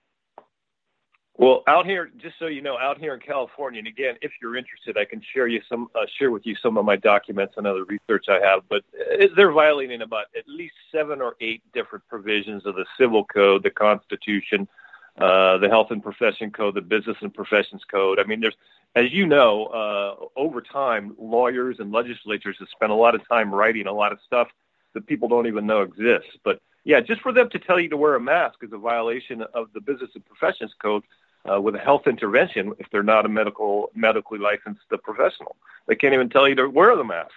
Well, out here, just so you know, out here in California, and again, if you're interested, I can share you some, uh, share with you some of my documents and other research I have. But they're violating about at least seven or eight different provisions of the Civil Code, the Constitution, uh, the Health and Profession Code, the Business and Professions Code. I mean, there's, as you know, uh, over time, lawyers and legislatures have spent a lot of time writing a lot of stuff that people don't even know exists. But yeah, just for them to tell you to wear a mask is a violation of the Business and Professions Code uh, with a health intervention if they're not a medical, medically licensed uh, professional. They can't even tell you to wear the mask.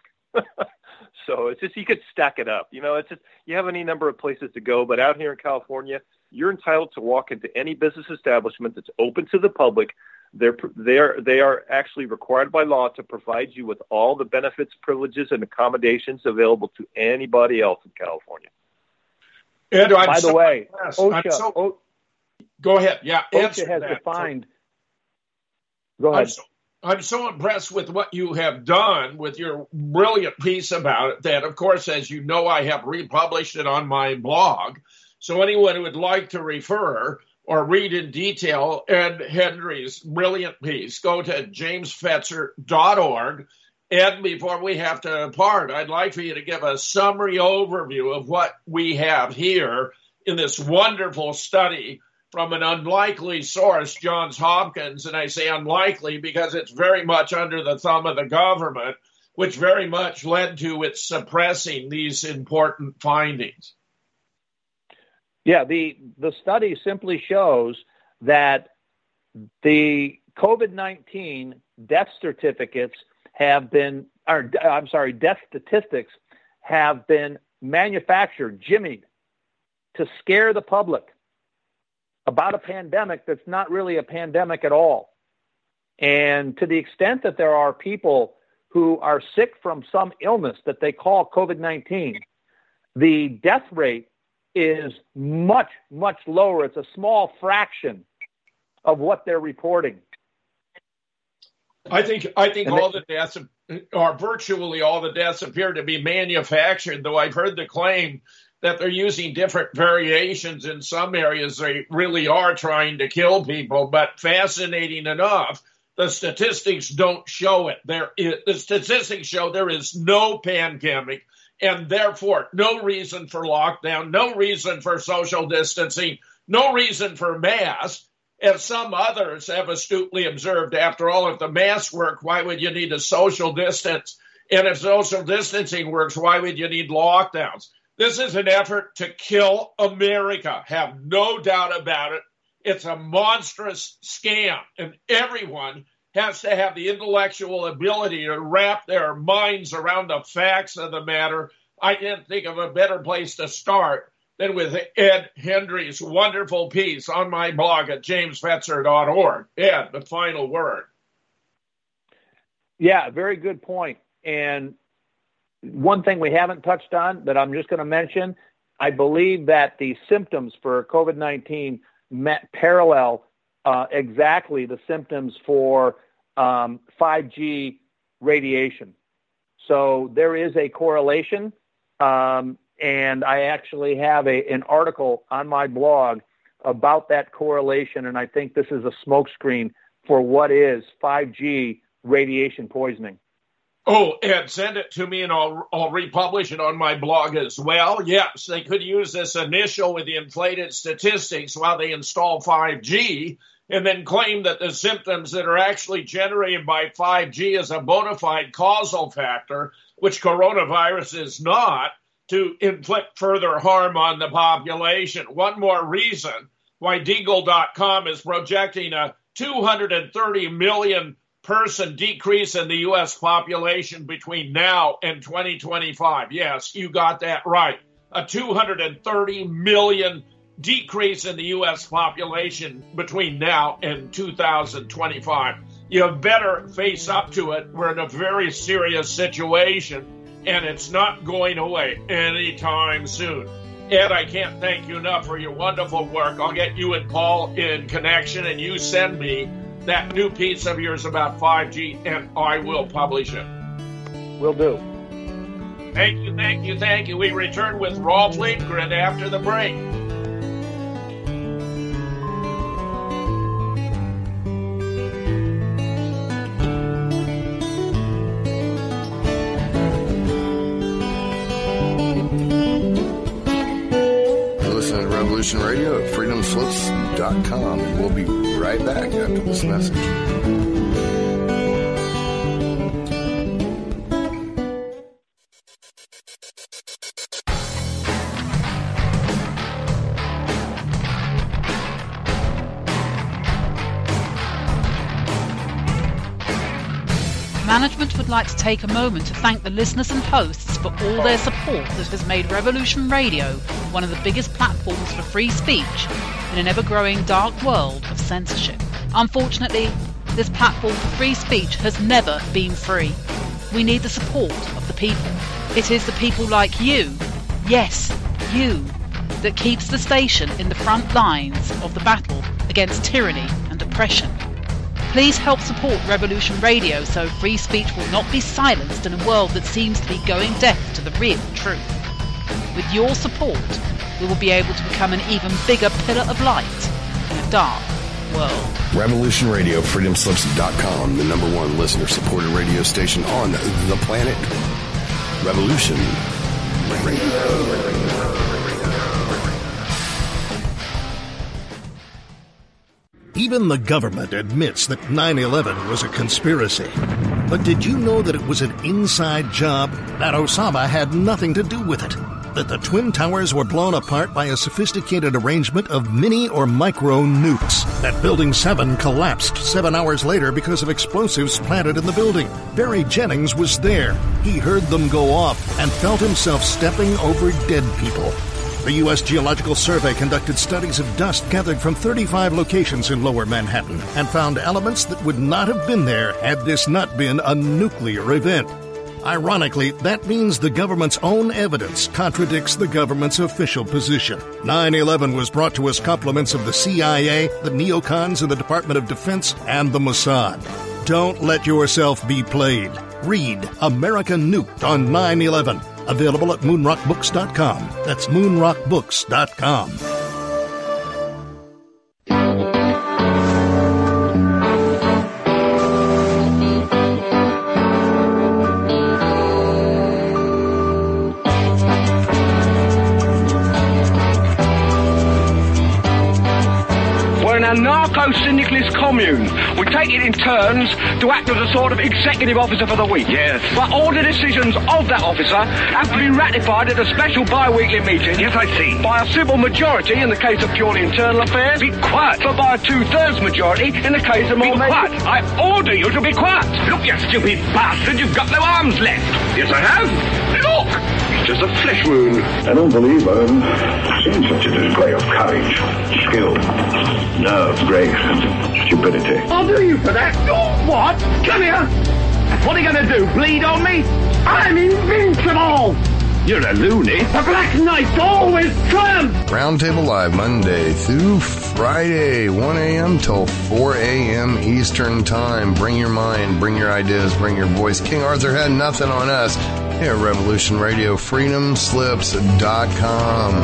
So it's just, you could stack it up. You know, it's just, you have any number of places to go, but out here in California, you're entitled to walk into any business establishment that's open to the public. They're, they're, they are actually required by law to provide you with all the benefits, privileges, and accommodations available to anybody else in California. Ed, I'm By so the way, impressed. OSHA, I'm so, O- go ahead. Yeah, answer OSHA has that. defined. Go I'm ahead. so, I'm so impressed with what you have done with your brilliant piece about it that, of course, as you know, I have republished it on my blog. So anyone who would like to refer or read in detail Ed Hendry's brilliant piece, go to james fetzer dot org. Ed, before we have to part, I'd like for you to give a summary overview of what we have here in this wonderful study from an unlikely source, Johns Hopkins. And I say unlikely because it's very much under the thumb of the government, which very much led to its suppressing these important findings. Yeah, the, the study simply shows that the COVID nineteen death certificates have been, or I'm sorry, death statistics have been manufactured, jimmied, to scare the public about a pandemic that's not really a pandemic at all. And to the extent that there are people who are sick from some illness that they call COVID nineteen, the death rate is much, much lower. It's a small fraction of what they're reporting. I think I think And all they- the deaths, or virtually all the deaths, appear to be manufactured, though I've heard the claim that they're using different variations. In some areas, they really are trying to kill people. But fascinating enough, the statistics don't show it. There is, the statistics show there is no pandemic, and therefore no reason for lockdown, no reason for social distancing, no reason for masks. As some others have astutely observed, after all, if the masks work, why would you need a social distance? And if social distancing works, why would you need lockdowns? This is an effort to kill America. Have no doubt about it. It's a monstrous scam, and everyone has to have the intellectual ability to wrap their minds around the facts of the matter. I can't think of a better place to start than with Ed Hendry's wonderful piece on my blog at james fetzer dot org. Ed, the final word. Yeah, very good point. And one thing we haven't touched on that I'm just going to mention, I believe that the symptoms for COVID nineteen met parallel uh, exactly the symptoms for um, five G radiation. So there is a correlation. Um, And I actually have a, an article on my blog about that correlation, and I think this is a smokescreen for what is five G radiation poisoning. Oh, Ed, send it to me, and I'll, I'll republish it on my blog as well. Yes, they could use this initial with the inflated statistics while they install five G, and then claim that the symptoms that are actually generated by five G is a bona fide causal factor, which coronavirus is not, to inflict further harm on the population. One more reason why Deagle dot com is projecting a two hundred thirty million person decrease in the U S population between now and twenty twenty-five. Yes, you got that right. A two hundred thirty million decrease in the U S population between now and two thousand twenty-five. You better face up to it. We're in a very serious situation, and it's not going away anytime soon. Ed, I can't thank you enough for your wonderful work. I'll get you and Paul in connection, and you send me that new piece of yours about five G, and I will publish it. Will do. Thank you, thank you, thank you. We return with Rolf Lindgren after the break. Revolution Radio at freedom slips dot com. And we'll be right back after this message. Management would like to take a moment to thank the listeners and hosts for all their support that has made Revolution Radio one of the biggest platforms for free speech in an ever-growing dark world of censorship. Unfortunately, this platform for free speech has never been free. We need the support of the people. It is the people like you, yes, you, that keeps the station in the front lines of the battle against tyranny and oppression. Please help support Revolution Radio so free speech will not be silenced in a world that seems to be going deaf to the real truth. With your support, we will be able to become an even bigger pillar of light in a dark world. Revolution Radio, freedom slips dot com, the number one listener-supported radio station on the planet. Revolution Radio. Even the government admits that nine eleven was a conspiracy. But did you know that it was an inside job? That Osama had nothing to do with it? That the Twin Towers were blown apart by a sophisticated arrangement of mini or micro nukes? That Building seven collapsed seven hours later because of explosives planted in the building? Barry Jennings was there. He heard them go off and felt himself stepping over dead people. The U S Geological Survey conducted studies of dust gathered from thirty-five locations in Lower Manhattan and found elements that would not have been there had this not been a nuclear event. Ironically, that means the government's own evidence contradicts the government's official position. nine eleven was brought to us compliments of the C I A, the neocons in the Department of Defense, and the Mossad. Don't let yourself be played. Read America Nuked on nine eleven. Available at moonrock books dot com. That's moonrock books dot com. Narco-syndicalist commune. We take it in turns to act as a sort of executive officer for the week. Yes. But all the decisions of that officer have to be ratified at a special bi-weekly meeting. Yes, I see. By a civil majority in the case of purely internal affairs. Be quiet. But by a two-thirds majority in the case of more... Be quiet. I order you to be quiet. Look, you stupid bastard, you've got no arms left. Yes, I have. Look! It's just a flesh wound. I don't believe I've seen such a display of courage, skill, nerve, grace, and stupidity. I'll do you for that. Oh, what? Come here. What are you going to do, bleed on me? I'm invincible. You're a loony. The Black Knight always triumphs. Roundtable Live, Monday through Friday, one a.m. till four a.m. Eastern Time. Bring your mind, bring your ideas, bring your voice. King Arthur had nothing on us. Here at Revolution Radio, freedom slips dot com.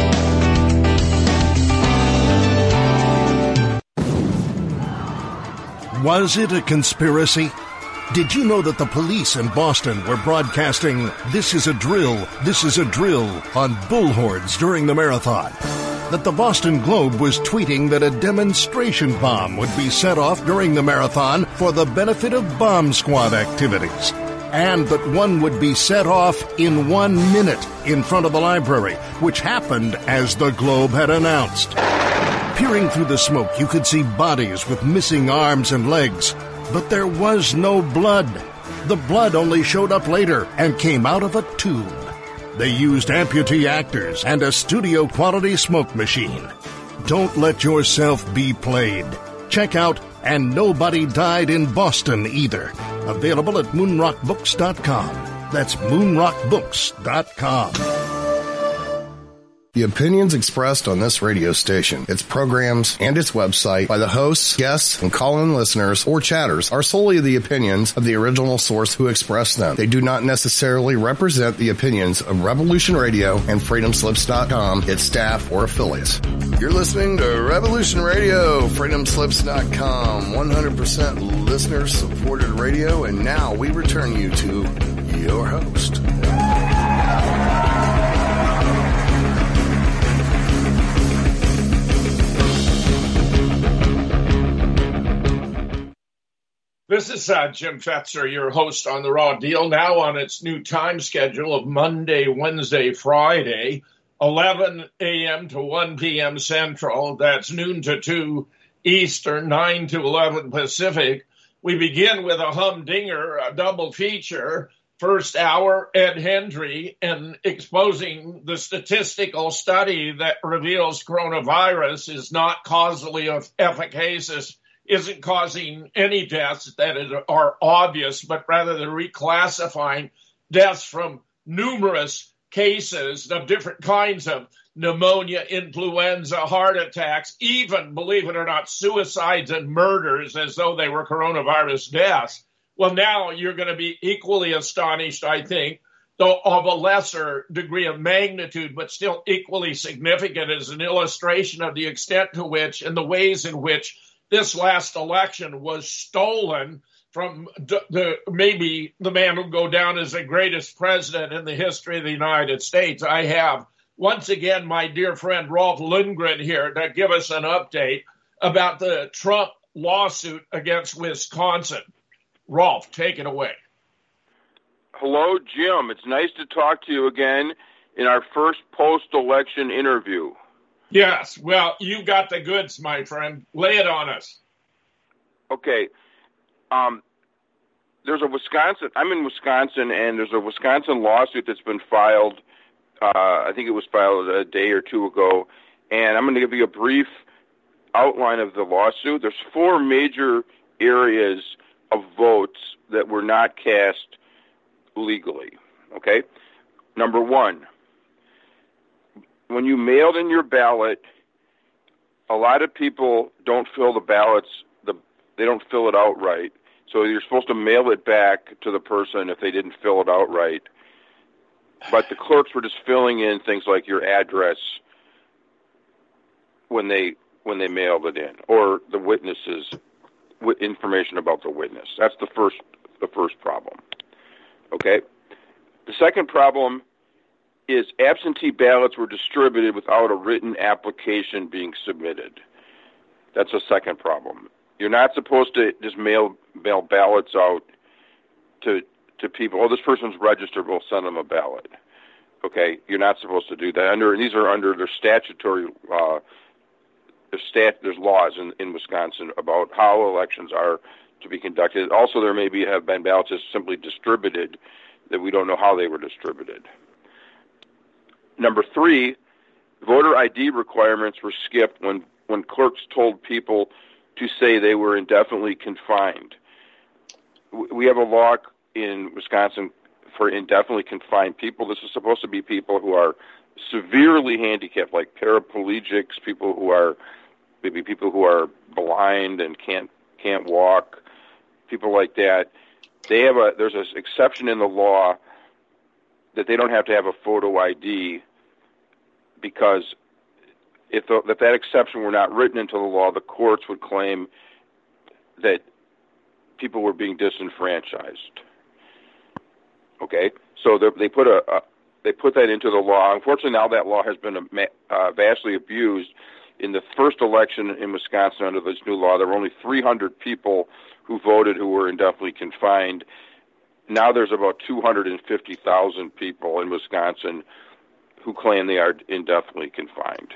Was it a conspiracy? Did you know that the police in Boston were broadcasting, "This is a drill, this is a drill," on bullhorns during the marathon? That the Boston Globe was tweeting that a demonstration bomb would be set off during the marathon for the benefit of bomb squad activities? And that one would be set off in one minute in front of the library, which happened as the Globe had announced. Peering through the smoke, you could see bodies with missing arms and legs, but there was no blood. The blood only showed up later and came out of a tube. They used amputee actors and a studio-quality smoke machine. Don't let yourself be played. Check out And Nobody Died in Boston Either. Available at moonrock books dot com. That's moonrock books dot com. The opinions expressed on this radio station, its programs, and its website by the hosts, guests, and call-in listeners or chatters are solely the opinions of the original source who expressed them. They do not necessarily represent the opinions of Revolution Radio and freedom slips dot com, its staff, or affiliates. You're listening to Revolution Radio, freedom slips dot com, one hundred percent listener-supported radio, and now we return you to your host. This is uh, Jim Fetzer, your host on The Raw Deal, now on its new time schedule of Monday, Wednesday, Friday, eleven a.m. to one p.m. Central. That's noon to two Eastern, nine to eleven Pacific. We begin with a humdinger, a double feature. First hour, Ed Hendry, and exposing the statistical study that reveals coronavirus is not causally efficacious, isn't causing any deaths that are obvious, but rather they're reclassifying deaths from numerous cases of different kinds of pneumonia, influenza, heart attacks, even, believe it or not, suicides and murders as though they were coronavirus deaths. Well, now you're going to be equally astonished, I think, though of a lesser degree of magnitude, but still equally significant as an illustration of the extent to which and the ways in which this last election was stolen from the, the maybe the man who'll go down as the greatest president in the history of the United States. I have, once again, my dear friend Rolf Lundgren here to give us an update about the Trump lawsuit against Wisconsin. Rolf, take it away. Hello, Jim. It's nice to talk to you again in our first post-election interview. Yes, well, you got the goods, my friend. Lay it on us. Okay. Um, there's a Wisconsin, I'm in Wisconsin, and there's a Wisconsin lawsuit that's been filed. Uh, I think it was filed a day or two ago, and I'm going to give you a brief outline of the lawsuit. There's four major areas of votes that were not cast legally. Okay? Number one, when you mailed in your ballot, a lot of people don't fill the ballots, the, they don't fill it out right. So you're supposed to mail it back to the person if they didn't fill it out right. But the clerks were just filling in things like your address when they when they mailed it in, or the witnesses with information about the witness. That's the first the first problem. Okay? The second problem is absentee ballots were distributed without a written application being submitted. That's a second problem. You're not supposed to just mail mail ballots out to to people. Oh, this person's registered, we'll send them a ballot. Okay, you're not supposed to do that. Under these are under their statutory uh, there's stat there's laws in, in Wisconsin about how elections are to be conducted. Also, there may be have been ballots just simply distributed that we don't know how they were distributed. Number three, voter I D requirements were skipped when, when clerks told people to say they were indefinitely confined. We have a law in Wisconsin for indefinitely confined people. This is supposed to be people who are severely handicapped, like paraplegics, people who are maybe people who are blind and can't can't walk, people like that. They have a there's an exception in the law that they don't have to have a photo I D, because if, the, if that exception were not written into the law, the courts would claim that people were being disenfranchised. Okay, so they put a, a they put that into the law. Unfortunately, now that law has been uh, vastly abused. In the first election in Wisconsin under this new law, there were only three hundred people who voted who were indefinitely confined. Now there's about two hundred fifty thousand people in Wisconsin who claim they are indefinitely confined.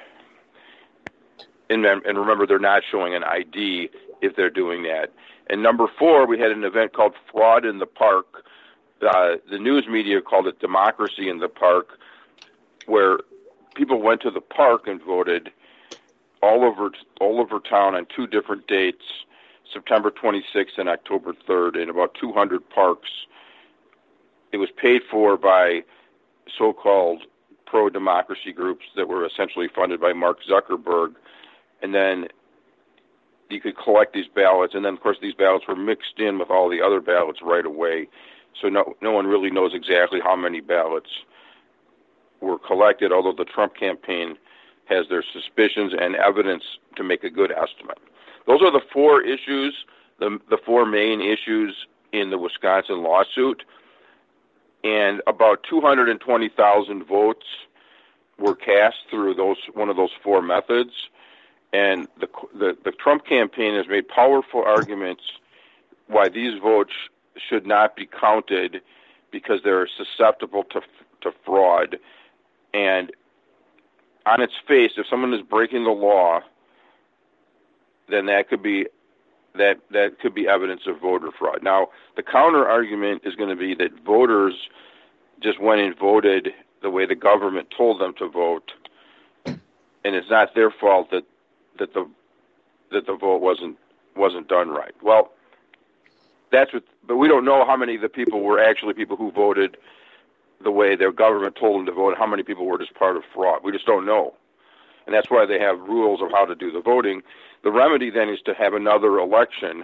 And, and remember, they're not showing an I D if they're doing that. And number four, we had an event called Fraud in the Park. Uh, the news media called it Democracy in the Park, where people went to the park and voted all over all over town on two different dates, September twenty-sixth and October third, in about two hundred parks. It was paid for by so-called pro-democracy groups that were essentially funded by Mark Zuckerberg. And then you could collect these ballots, and then, of course, these ballots were mixed in with all the other ballots right away. So no, no one really knows exactly how many ballots were collected, although the Trump campaign has their suspicions and evidence to make a good estimate. Those are the four issues, the, the four main issues in the Wisconsin lawsuit. And about two hundred twenty thousand votes were cast through those one of those four methods. And the, the, the Trump campaign has made powerful arguments why these votes should not be counted, because they're susceptible to to fraud. And on its face, if someone is breaking the law, then that could be that that could be evidence of voter fraud. Now, the counter argument is going to be that voters just went and voted the way the government told them to vote, and it's not their fault that that the that the vote wasn't wasn't done right. Well, that's what, but we don't know how many of the people were actually people who voted the way their government told them to vote, how many people were just part of fraud. We just don't know. And that's why they have rules of how to do the voting. The remedy then is to have another election,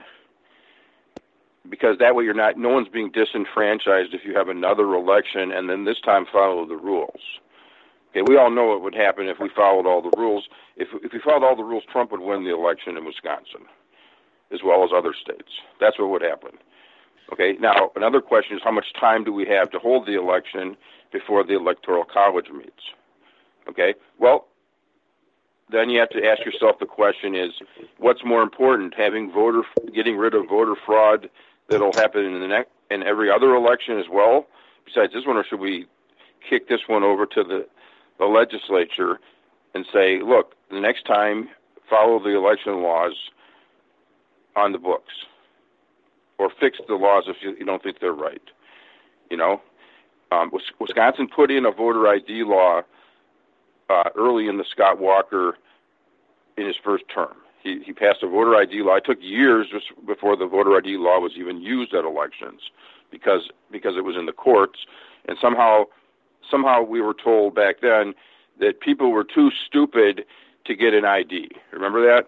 because that way you're not, no one's being disenfranchised if you have another election and then this time follow the rules. Okay, we all know what would happen if we followed all the rules. If, if we followed all the rules, Trump would win the election in Wisconsin, as well as other states. That's what would happen. Okay, now another question is, how much time do we have to hold the election before the Electoral College meets? Okay, well, then you have to ask yourself the question is, what's more important, having voter, getting rid of voter fraud that'll happen in the next, in every other election as well, besides this one, or should we kick this one over to the, the legislature and say, look, the next time, follow the election laws on the books, or fix the laws if you, you don't think they're right. You know, um, Wisconsin put in a voter I D law uh, early in the Scott Walker in his first term. He, he passed a voter I D law. It took years just before the voter I D law was even used at elections because because it was in the courts. And somehow somehow we were told back then that people were too stupid to get an I D. Remember that?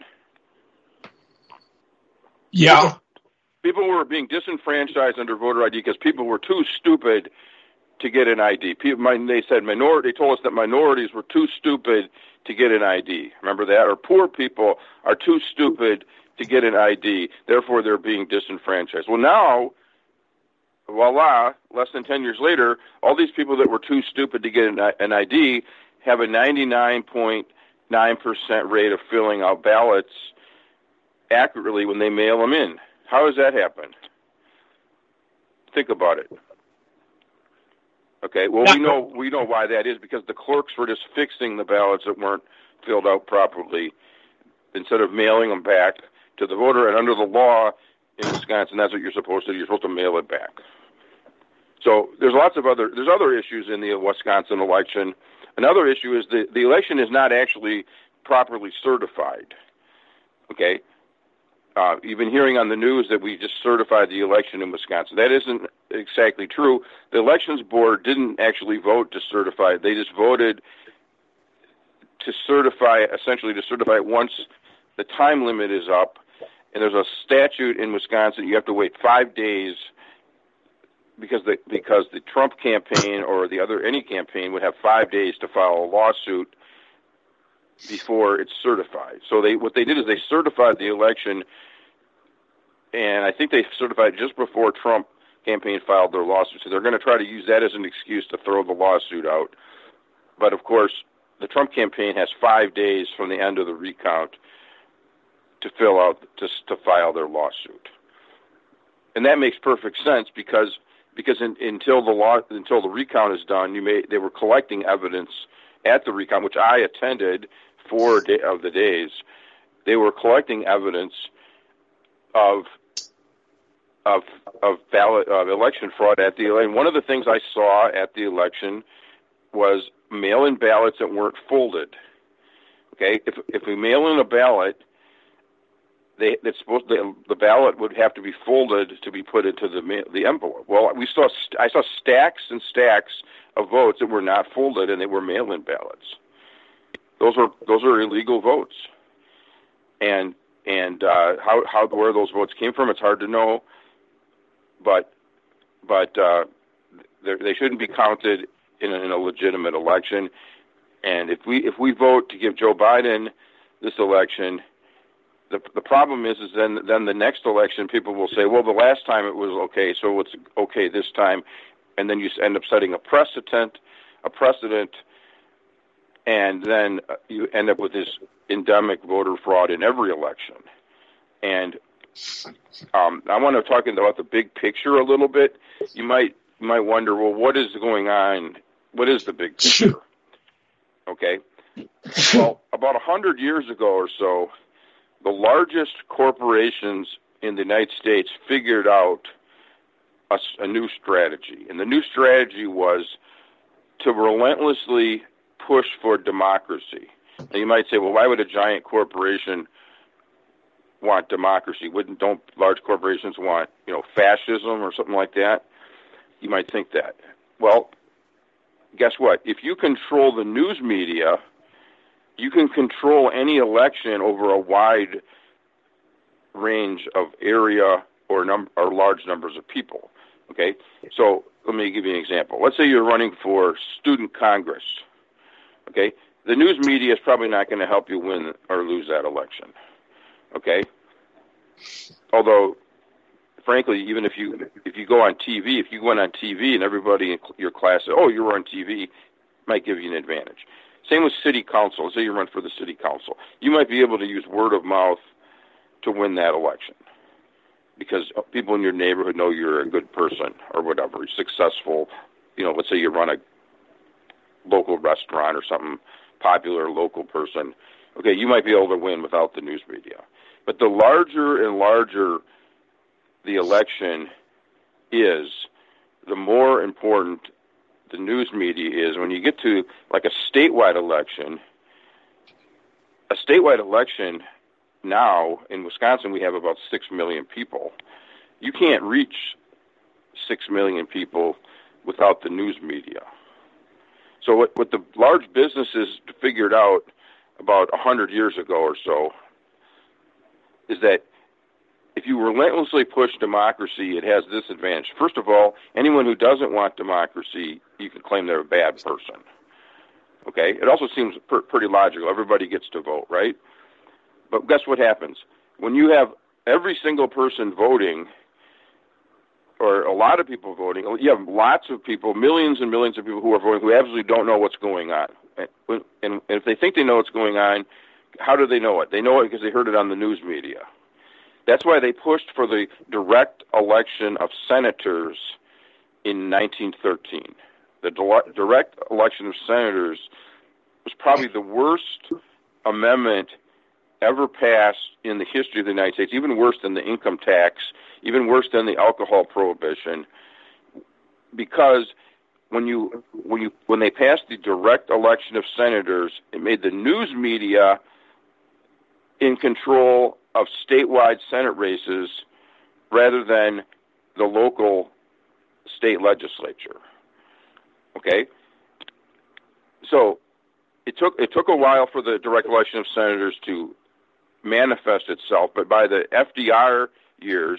Yeah. People, people were being disenfranchised under voter I D because people were too stupid to get an I D. People, my, they said minority. They told us that minorities were too stupid to get an I D. Remember that? Or poor people are too stupid to get an I D. Therefore, they're being disenfranchised. Well, now, voila, less than ten years later, all these people that were too stupid to get an, an I D have a ninety-nine point nine percent rate of filling out ballots accurately when they mail them in. How does that happen? Think about it. Okay, well, we know we know why that is, because the clerks were just fixing the ballots that weren't filled out properly instead of mailing them back to the voter. And under the law in Wisconsin, that's what you're supposed to do. You're supposed to mail it back. So there's lots of other there's other issues in the Wisconsin election. Another issue is the, the election is not actually properly certified. Okay? Uh, you've been hearing on the news that we just certified the election in Wisconsin. That isn't exactly true. The Elections Board didn't actually vote to certify it. They just voted to certify, essentially to certify it once the time limit is up. And there's a statute in Wisconsin, you have to wait five days because the, because the Trump campaign or the other, any campaign would have five days to file a lawsuit before it's certified. So they what they did is they certified the election, and I think they certified just before Trump campaign filed their lawsuit. So they're going to try to use that as an excuse to throw the lawsuit out. But of course, the Trump campaign has five days from the end of the recount to fill out to to file their lawsuit, and that makes perfect sense because because in, until the law until the recount is done, you may they were collecting evidence at the recount, which I attended four day, of the days. They were collecting evidence of of of ballot of election fraud at the election. One of the things I saw at the election was mail-in ballots that weren't folded. Okay, if if we mail in a ballot, they it's supposed to, the ballot would have to be folded to be put into the the envelope. Well, we saw I saw stacks and stacks of votes that were not folded, and they were mail-in ballots. Those are those are illegal votes, and and uh, how how where those votes came from, it's hard to know, but but uh, they shouldn't be counted in a, in a legitimate election. And if we if we vote to give Joe Biden this election, the the problem is is then then the next election people will say, well, the last time it was okay, so it's okay this time. And then you end up setting a precedent, a precedent, and then you end up with this endemic voter fraud in every election. And um, I want to talk about the big picture a little bit. You might you might wonder, well, what is going on? What is the big picture? Okay. Well, about a hundred years ago or so, the largest corporations in the United States figured out A, a new strategy. And the new strategy was to relentlessly push for democracy. Now you might say, well, why would a giant corporation want democracy? Wouldn't don't large corporations want, you know, fascism or something like that? You might think that. Well, guess what? If you control the news media, you can control any election over a wide range of area or num- or large numbers of people. Okay, so let me give you an example. Let's say you're running for student Congress. Okay, the news media is probably not going to help you win or lose that election. Okay, although, frankly, even if you if you go on T V, if you went on T V and everybody in your class said, "Oh, you're on T V," might give you an advantage. Same with city council. Let's say you run for the city council, you might be able to use word of mouth to win that election, because people in your neighborhood know you're a good person or whatever, you're successful. You know, let's say you run a local restaurant or something, popular local person. Okay, you might be able to win without the news media. But the larger and larger the election is, the more important the news media is. When you get to like a statewide election, a statewide election now in Wisconsin we have about six million people. You can't reach six million people without the news media. So what, what the large businesses figured out about one hundred years ago or so is that if you relentlessly push democracy, it has this advantage. First of all, anyone who doesn't want democracy, you can claim they're a bad person. Okay? It also seems per- pretty logical. Everybody gets to vote, right? But guess what happens? When you have every single person voting, or a lot of people voting, you have lots of people, millions and millions of people who are voting who absolutely don't know what's going on. And, and if they think they know what's going on, how do they know it? They know it because they heard it on the news media. That's why they pushed for the direct election of senators in nineteen thirteen. The direct election of senators was probably the worst amendment ever passed in the history of the United States, even worse than the income tax, even worse than the alcohol prohibition, because when you when you when they passed the direct election of senators, it made the news media in control of statewide Senate races rather than the local state legislature. Okay? So it took it took a while for the direct election of senators to manifest itself, but by the F D R years,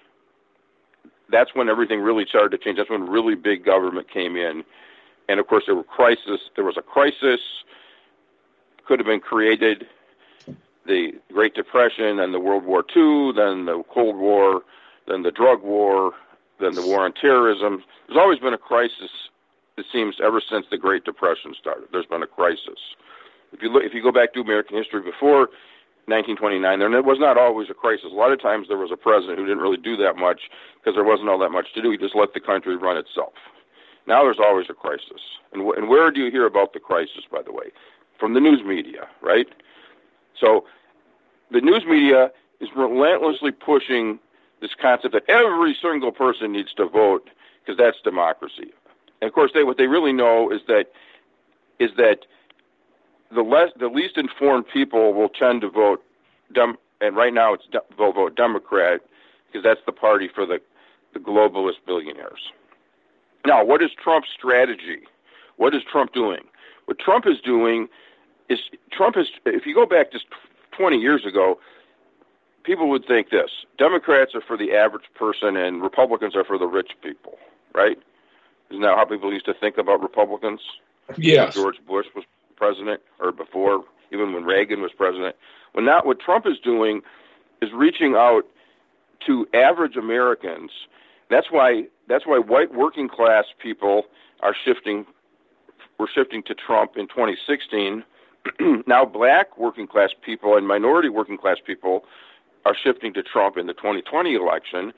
that's when everything really started to change. That's when really big government came in. And of course there were crisis there was a crisis, could have been created, the Great Depression, then the World War Two, then the Cold War, then the drug war, then the war on terrorism. There's always been a crisis, it seems, ever since the Great Depression started. There's been a crisis. If you look, if you go back to American history before nineteen twenty-nine, there was not always a crisis. A lot of times there was a president who didn't really do that much because there wasn't all that much to do. He just let the country run itself. Now there's always a crisis. And, wh- and where do you hear about the crisis, by the way? From the news media, right? So the news media is relentlessly pushing this concept that every single person needs to vote because that's democracy. And of course, they, what they really know is that is that the less the least informed people will tend to vote dem, and right now it's de, they'll vote Democrat because that's the party for the, the globalist billionaires. Now, what is Trump's strategy? What is Trump doing? What Trump is doing is Trump is, if you go back just twenty years ago, people would think this: Democrats are for the average person and Republicans are for the rich people, right? Isn't that how people used to think about Republicans? Yes. When George Bush was president, or before, even when Reagan was president. Well, now what Trump is doing is reaching out to average Americans. That's why that's why white working class people are shifting. We're shifting to Trump in twenty sixteen. Now black working class people and minority working class people are shifting to Trump in the twenty twenty election.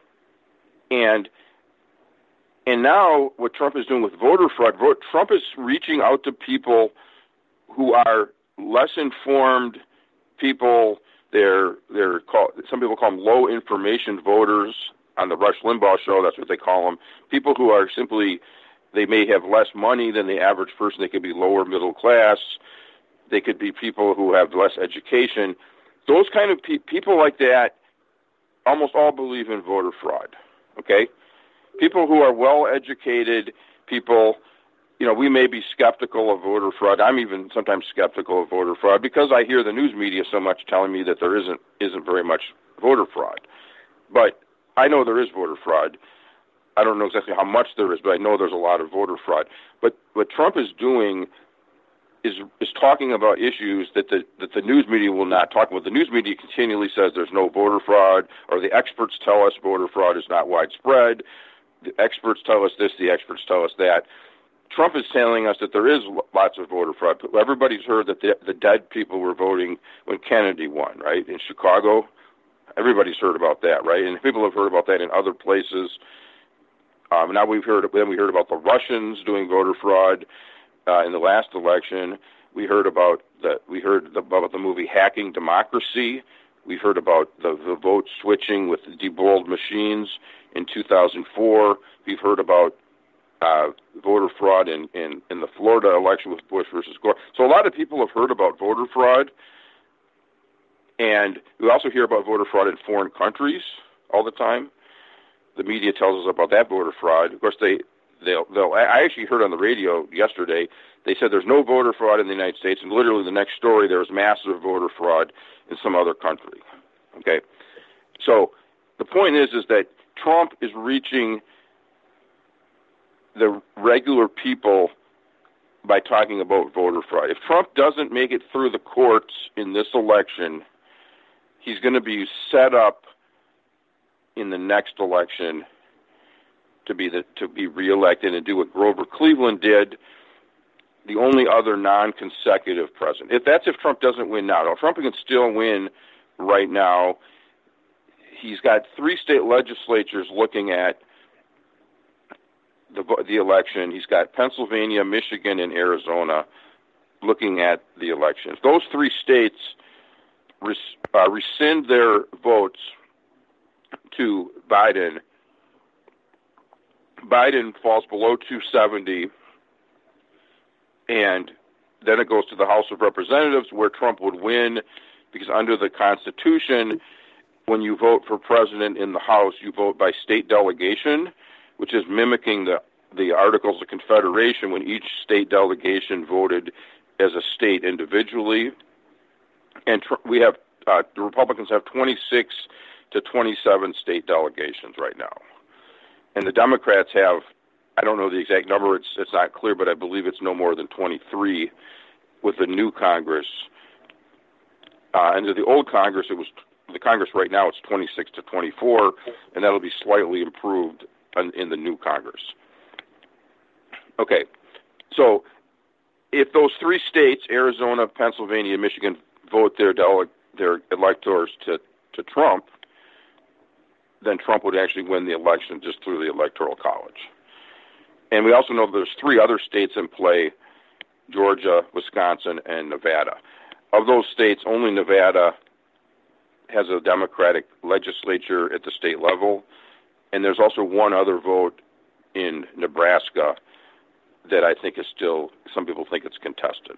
And and now what Trump is doing with voter fraud, vote, Trump is reaching out to people who are less informed people. They're they're called, some people call them low information voters on the Rush Limbaugh show. That's what they call them. People who are simply, they may have less money than the average person. They could be lower middle class. They could be people who have less education. Those kind of pe- people like that almost all believe in voter fraud, okay? People who are well-educated, people, you know, we may be skeptical of voter fraud. I'm even sometimes skeptical of voter fraud because I hear the news media so much telling me that there isn't isn't very much voter fraud. But I know there is voter fraud. I don't know exactly how much there is, but I know there's a lot of voter fraud. But what Trump is doing is is talking about issues that the that the news media will not talk about. The news media continually says there's no voter fraud, or the experts tell us voter fraud is not widespread. The experts tell us this, the experts tell us that. Trump is telling us that there is lots of voter fraud. Everybody's heard that the, the dead people were voting when Kennedy won, right, in Chicago. Everybody's heard about that, right? And people have heard about that in other places. Um, now we've heard, then we heard about the Russians doing voter fraud uh, in the last election. We heard about the we heard the, about the movie Hacking Democracy. We've heard about the, the vote switching with the deballed machines in two thousand four. We've heard about uh, voter fraud in, in, in the Florida election with Bush versus Gore. So a lot of people have heard about voter fraud. And we also hear about voter fraud in foreign countries all the time. The media tells us about that voter fraud. Of course, they, they'll, they'll, I actually heard on the radio yesterday, they said there's no voter fraud in the United States, and literally the next story, there's massive voter fraud in some other country. Okay? So the point is, is that Trump is reaching the regular people by talking about voter fraud. If Trump doesn't make it through the courts in this election, he's going to be set up in the next election to be the, to be reelected and do what Grover Cleveland did, the only other non-consecutive president. If that's if Trump doesn't win now. Now, Trump can still win right now. He's got three state legislatures looking at the the election. He's got Pennsylvania, Michigan, and Arizona looking at the elections. Those three states res, uh, rescind their votes to Biden. Biden falls below two seventy, and then it goes to the House of Representatives where Trump would win, because under the Constitution, when you vote for president in the House, you vote by state delegation, which is mimicking the, the Articles of Confederation when each state delegation voted as a state individually. And tr- we have, uh, the Republicans have twenty-six to twenty-seven state delegations right now. And the Democrats have, I don't know the exact number, it's it's not clear, but I believe it's no more than twenty-three with the new Congress. Uh, under the old Congress, it was, the Congress right now, it's twenty-six to twenty-four, and that'll be slightly improved in, in the new Congress. Okay, so if those three states, Arizona, Pennsylvania, and Michigan, vote their dele- their electors to, to Trump, then Trump would actually win the election just through the Electoral College. And we also know there's three other states in play, Georgia, Wisconsin, and Nevada. Of those states, only Nevada has a Democratic legislature at the state level, and there's also one other vote in Nebraska that I think is still, some people think it's contested.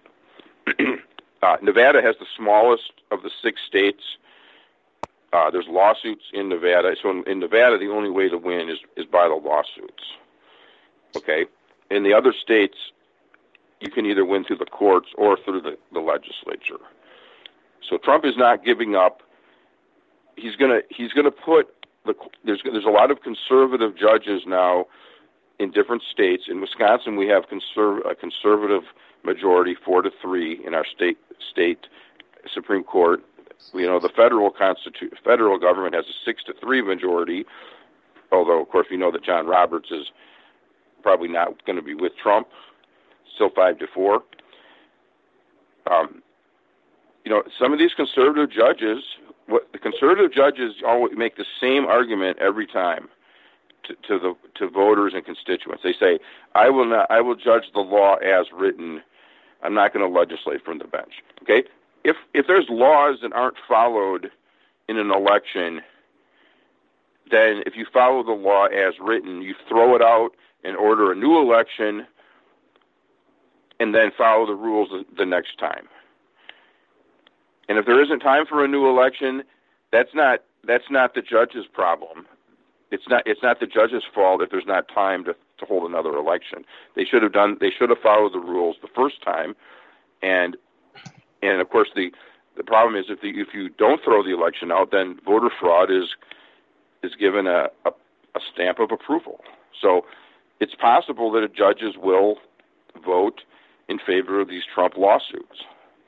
uh, Nevada has the smallest of the six states. Uh, there's lawsuits in Nevada. So in, in Nevada, the only way to win is, is by the lawsuits. Okay? In the other states, you can either win through the courts or through the, the legislature. So Trump is not giving up. He's gonna he's gonna put the there's there's a lot of conservative judges now in different states. In Wisconsin, we have conserv- a conservative majority, four to three, in our state state Supreme Court. You know, the federal constitu- federal government has a six to three majority. Although, of course, we know that John Roberts is probably not going to be with Trump. Still five to four. Um, you know, some of these conservative judges, what the conservative judges always make the same argument every time to, to the to voters and constituents. They say, "I will not. I will judge the law as written. I'm not going to legislate from the bench." Okay. If if there's laws that aren't followed in an election, then if you follow the law as written, you throw it out and order a new election, and then follow the rules the next time. And if there isn't time for a new election, that's not that's not the judge's problem. It's not it's not the judge's fault if there's not time to, to hold another election. They should have done they should have followed the rules the first time, and and of course the the problem is if the, if you don't throw the election out, then voter fraud is is given a, a, a stamp of approval. So it's possible that judges will vote in favor of these Trump lawsuits.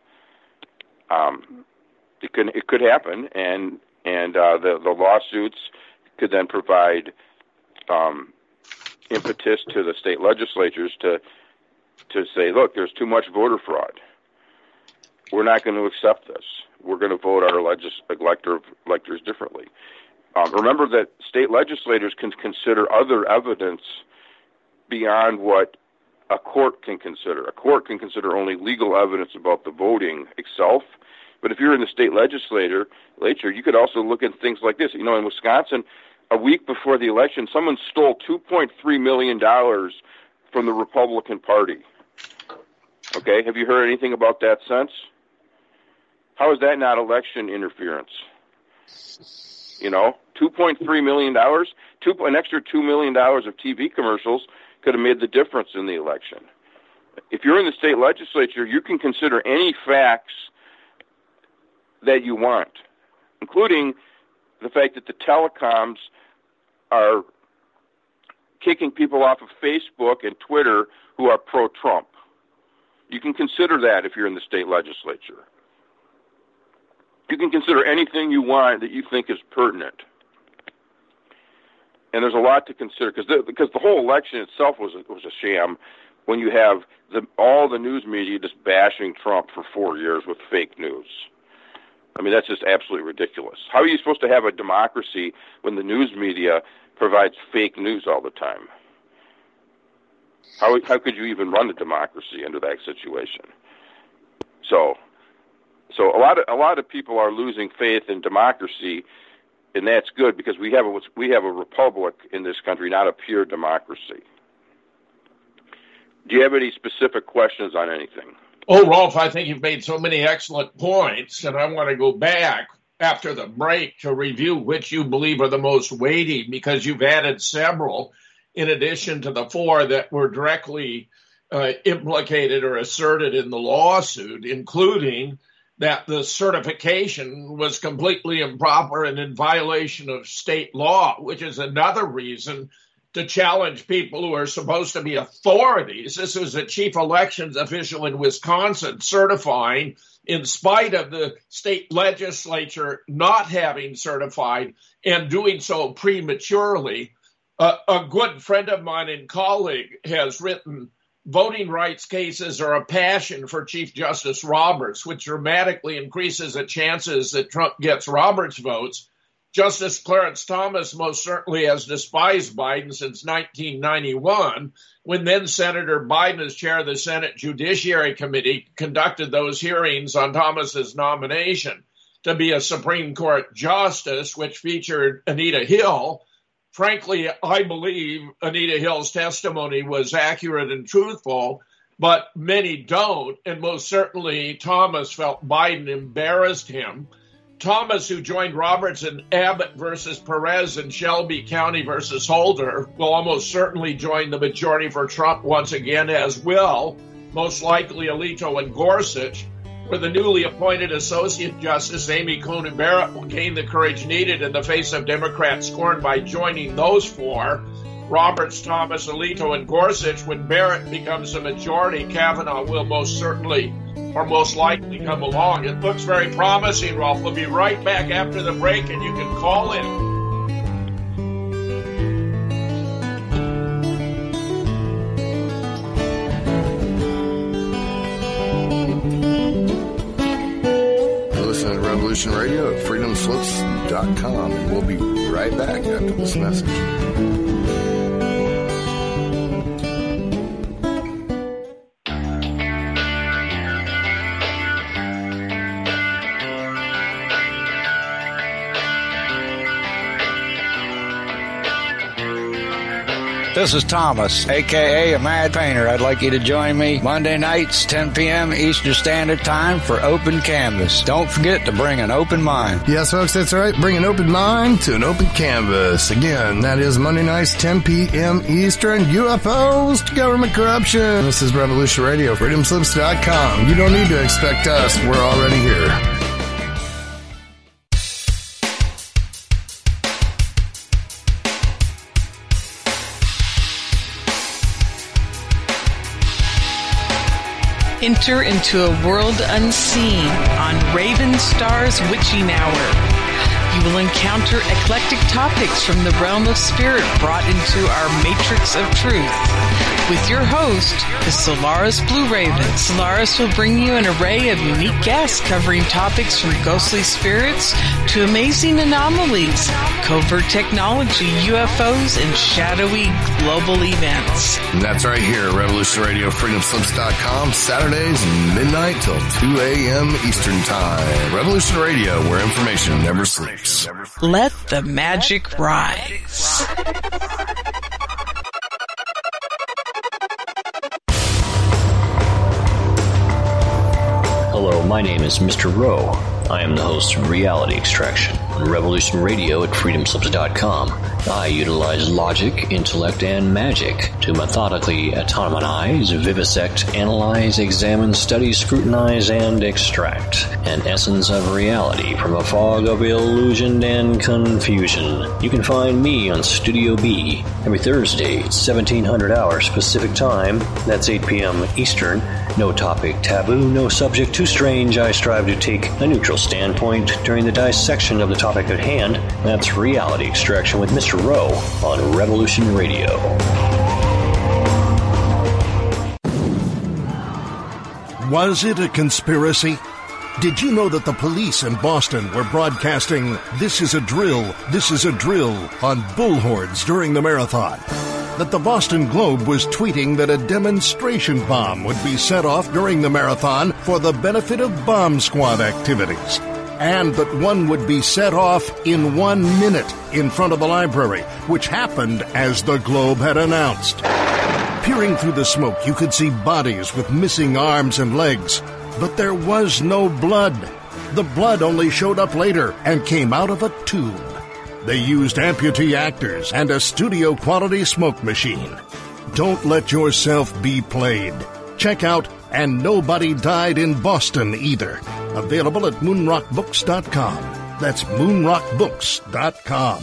Um, it could it could happen, and and uh, the the lawsuits could then provide um, impetus to the state legislatures to to say, look, there's too much voter fraud. We're not going to accept this. We're going to vote our legis- elector electors differently. Um, remember that state legislators can consider other evidence beyond what a court can consider. A court can consider only legal evidence about the voting itself. But if you're in the state legislature, you could also look at things like this. You know, in Wisconsin, a week before the election, someone stole two point three million dollars from the Republican Party. Okay, have you heard anything about that since? How is that not election interference? You know, two point three million dollars, two, an extra two million dollars of T V commercials could have made the difference in the election. If you're in the state legislature, you can consider any facts that you want, including the fact that the telecoms are kicking people off of Facebook and Twitter who are pro-Trump. You can consider that if you're in the state legislature. You can consider anything you want that you think is pertinent. And there's a lot to consider because the, because the whole election itself was a, was a sham when you have the, all the news media just bashing Trump for four years with fake news. I mean, that's just absolutely ridiculous. How are you supposed to have a democracy when the news media provides fake news all the time? How how could you even run a democracy under that situation? So, so a lot of a lot of people are losing faith in democracy, and that's good because we have a we have a republic in this country, not a pure democracy. Do you have any specific questions on anything? Oh, Rolf, I think you've made so many excellent points, and I want to go back after the break to review which you believe are the most weighty, because you've added several in addition to the four that were directly uh, implicated or asserted in the lawsuit, including that the certification was completely improper and in violation of state law, which is another reason to challenge people who are supposed to be authorities. This was a chief elections official in Wisconsin certifying, in spite of the state legislature not having certified and doing so prematurely. Uh, a good friend of mine and colleague has written, voting rights cases are a passion for Chief Justice Roberts, which dramatically increases the chances that Trump gets Roberts votes. Justice Clarence Thomas most certainly has despised Biden since nineteen ninety-one, when then Senator Biden, as chair of the Senate Judiciary Committee, conducted those hearings on Thomas's nomination to be a Supreme Court justice, which featured Anita Hill. Frankly, I believe Anita Hill's testimony was accurate and truthful, but many don't, and most certainly Thomas felt Biden embarrassed him. Thomas, who joined Roberts in Abbott versus Perez and Shelby County versus Holder, will almost certainly join the majority for Trump once again, as will most likely Alito and Gorsuch, where the newly appointed Associate Justice Amy Coney Barrett will gain the courage needed in the face of Democrat scorn by joining those four, Roberts, Thomas, Alito, and Gorsuch. When Barrett becomes the majority, Kavanaugh will most certainly or most likely come along. It looks very promising, Rolf. We'll be right back after the break, and you can call in. Listen to Revolution Radio at freedom slips dot com, and we'll be right back after this message. This is Thomas, a k a. a Mad Painter. I'd like you to join me Monday nights, ten p.m. Eastern Standard Time for Open Canvas. Don't forget to bring an open mind. Yes, folks, that's right. Bring an open mind to an open canvas. Again, that is Monday nights, ten p.m. Eastern. U F Os to government corruption. This is Revolution Radio, freedom slips dot com. You don't need to expect us. We're already here. Enter into a world unseen on Raven Star's Witching Hour. You will encounter eclectic topics from the realm of spirit brought into our matrix of truth. With your host, the Solaris Blue Raven. Solaris will bring you an array of unique guests covering topics from ghostly spirits to amazing anomalies, covert technology, U F Os, and shadowy global events. And that's right here at Revolution Radio, freedom slips dot com, Saturdays midnight till two a.m. Eastern Time. Revolution Radio, where information never sleeps. Let the magic rise. Hello, My name is Mister Rowe. I am the host of Reality Extraction on Revolution Radio at freedom slips dot com. I utilize logic, intellect, and magic to methodically autonomize, vivisect, analyze, examine, study, scrutinize, and extract an essence of reality from a fog of illusion and confusion. You can find me on Studio B every Thursday at seventeen hundred hours Pacific Time. That's eight p.m. Eastern. No topic taboo, no subject too strange. I strive to take a neutral standpoint during the dissection of the topic at hand. That's Reality Extraction with Mister Rowe on Revolution Radio. Was it a conspiracy? Did you know that the police in Boston were broadcasting "This is a drill, this is a drill" on bullhorns during the marathon? That the Boston Globe was tweeting that a demonstration bomb would be set off during the marathon for the benefit of bomb squad activities? And that one would be set off in one minute in front of the library, which happened as the Globe had announced. Peering through the smoke, you could see bodies with missing arms and legs, but there was no blood. The blood only showed up later and came out of a tube. They used amputee actors and a studio-quality smoke machine. Don't let yourself be played. Check out And Nobody Died in Boston Either. Available at moonrock books dot com. That's moonrock books dot com.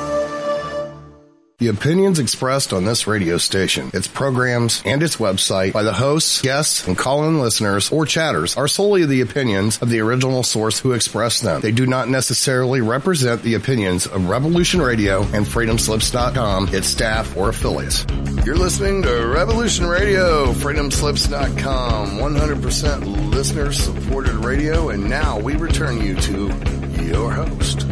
The opinions expressed on this radio station, its programs, and its website by the hosts, guests, and call-in listeners or chatters are solely the opinions of the original source who expressed them. They do not necessarily represent the opinions of Revolution Radio and freedom slips dot com, its staff, or affiliates. You're listening to Revolution Radio, freedom slips dot com, one hundred percent listener-supported radio, and now we return you to your host.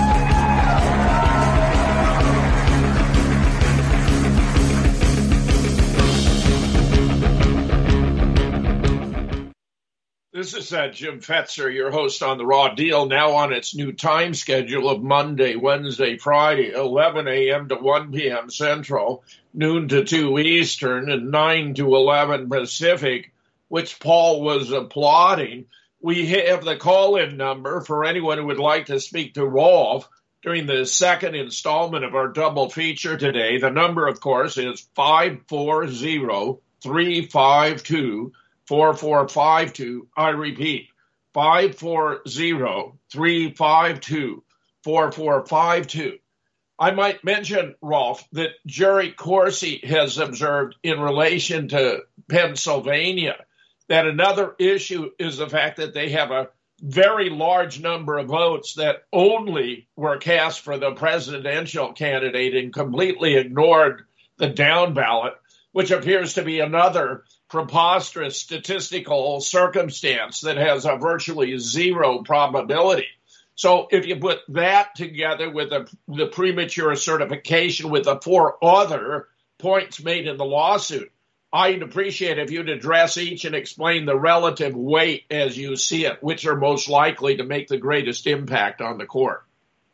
This is uh, Jim Fetzer, your host on The Raw Deal, now on its new time schedule of Monday, Wednesday, Friday, eleven a.m. to one p.m. Central, noon to two Eastern, and nine to eleven Pacific, which Paul was applauding. We have the call-in number for anyone who would like to speak to Rolf during the second installment of our double feature today. The number, of course, is five four zero, three five two, four four five two. I repeat, five four zero, three five two, four four five two. I might mention, Rolf, that Jerry Corsi has observed in relation to Pennsylvania that another issue is the fact that they have a very large number of votes that only were cast for the presidential candidate and completely ignored the down ballot, which appears to be another preposterous statistical circumstance that has a virtually zero probability. So if you put that together with the, the premature certification with the four other points made in the lawsuit, I'd appreciate if you'd address each and explain the relative weight as you see it, which are most likely to make the greatest impact on the court.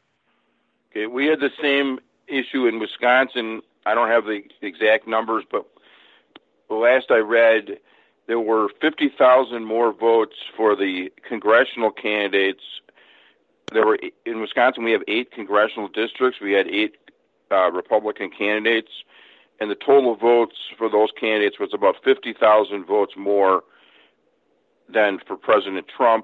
Okay, we had the same issue in Wisconsin. I don't have the exact numbers, but the last I read, there were fifty thousand more votes for the congressional candidates. There were in Wisconsin, we have eight congressional districts. We had eight uh, Republican candidates, and the total votes for those candidates was about fifty thousand votes more than for President Trump.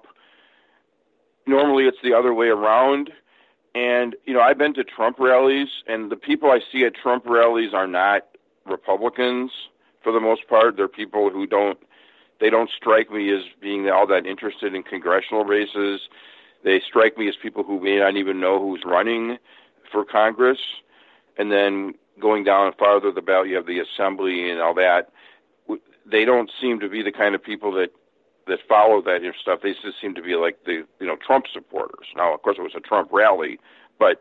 Normally, it's the other way around. And, you know, I've been to Trump rallies, and the people I see at Trump rallies are not Republicans. For the most part, they're people who don't, they don't strike me as being all that interested in congressional races. They strike me as people who may not even know who's running for Congress. And then going down farther the ballot, you have the assembly and all that. They don't seem to be the kind of people that, that follow that stuff. They just seem to be like the, you know, Trump supporters. Now, of course, it was a Trump rally, but,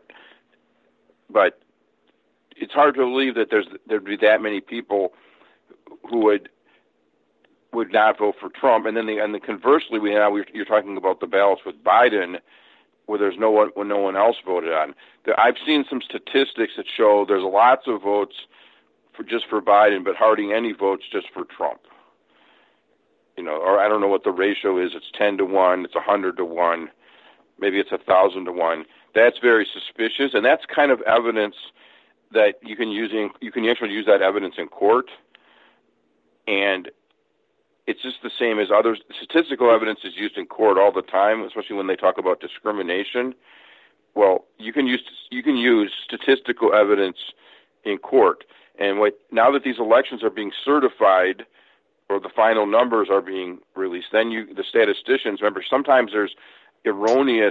but it's hard to believe that there's, there'd be that many people who would would not vote for Trump. And then the, and the conversely, we now you're talking about the ballots with Biden, where there's no one when no one else voted on. I've seen some statistics that show there's lots of votes for just for Biden, but hardly any votes just for Trump. you know, or I don't know what the ratio is. It's ten to one. It's a hundred to one. Maybe it's a thousand to one. That's very suspicious, and that's kind of evidence that you can use in, you can actually use that evidence in court, and it's just the same as other statistical evidence is used in court all the time, especially when they talk about discrimination. Well, you can use you can use statistical evidence in court, and what now that these elections are being certified, or the final numbers are being released, then you the statisticians remember sometimes there's erroneous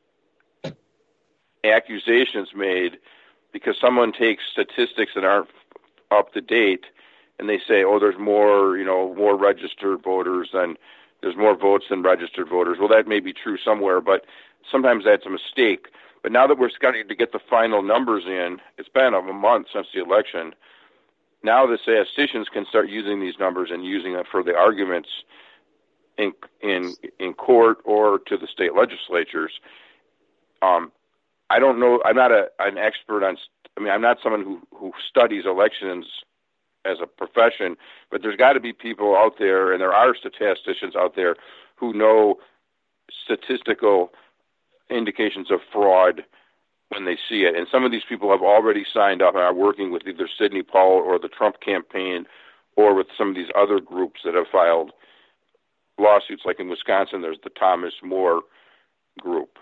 accusations made because someone takes statistics that aren't up to date, and they say, oh, there's more, you know, more registered voters than, there's more votes than registered voters. Well, that may be true somewhere, but sometimes that's a mistake. But now that we're starting to get the final numbers in, it's been a month since the election, now the statisticians can start using these numbers and using them for the arguments in in in court or to the state legislatures. Um, I don't know, I'm not a, an expert on, I mean, I'm not someone who, who studies elections as a profession, but there's got to be people out there, and there are statisticians out there who know statistical indications of fraud when they see it. And some of these people have already signed up and are working with either Sidney Powell or the Trump campaign or with some of these other groups that have filed lawsuits. Like in Wisconsin, there's the Thomas More group.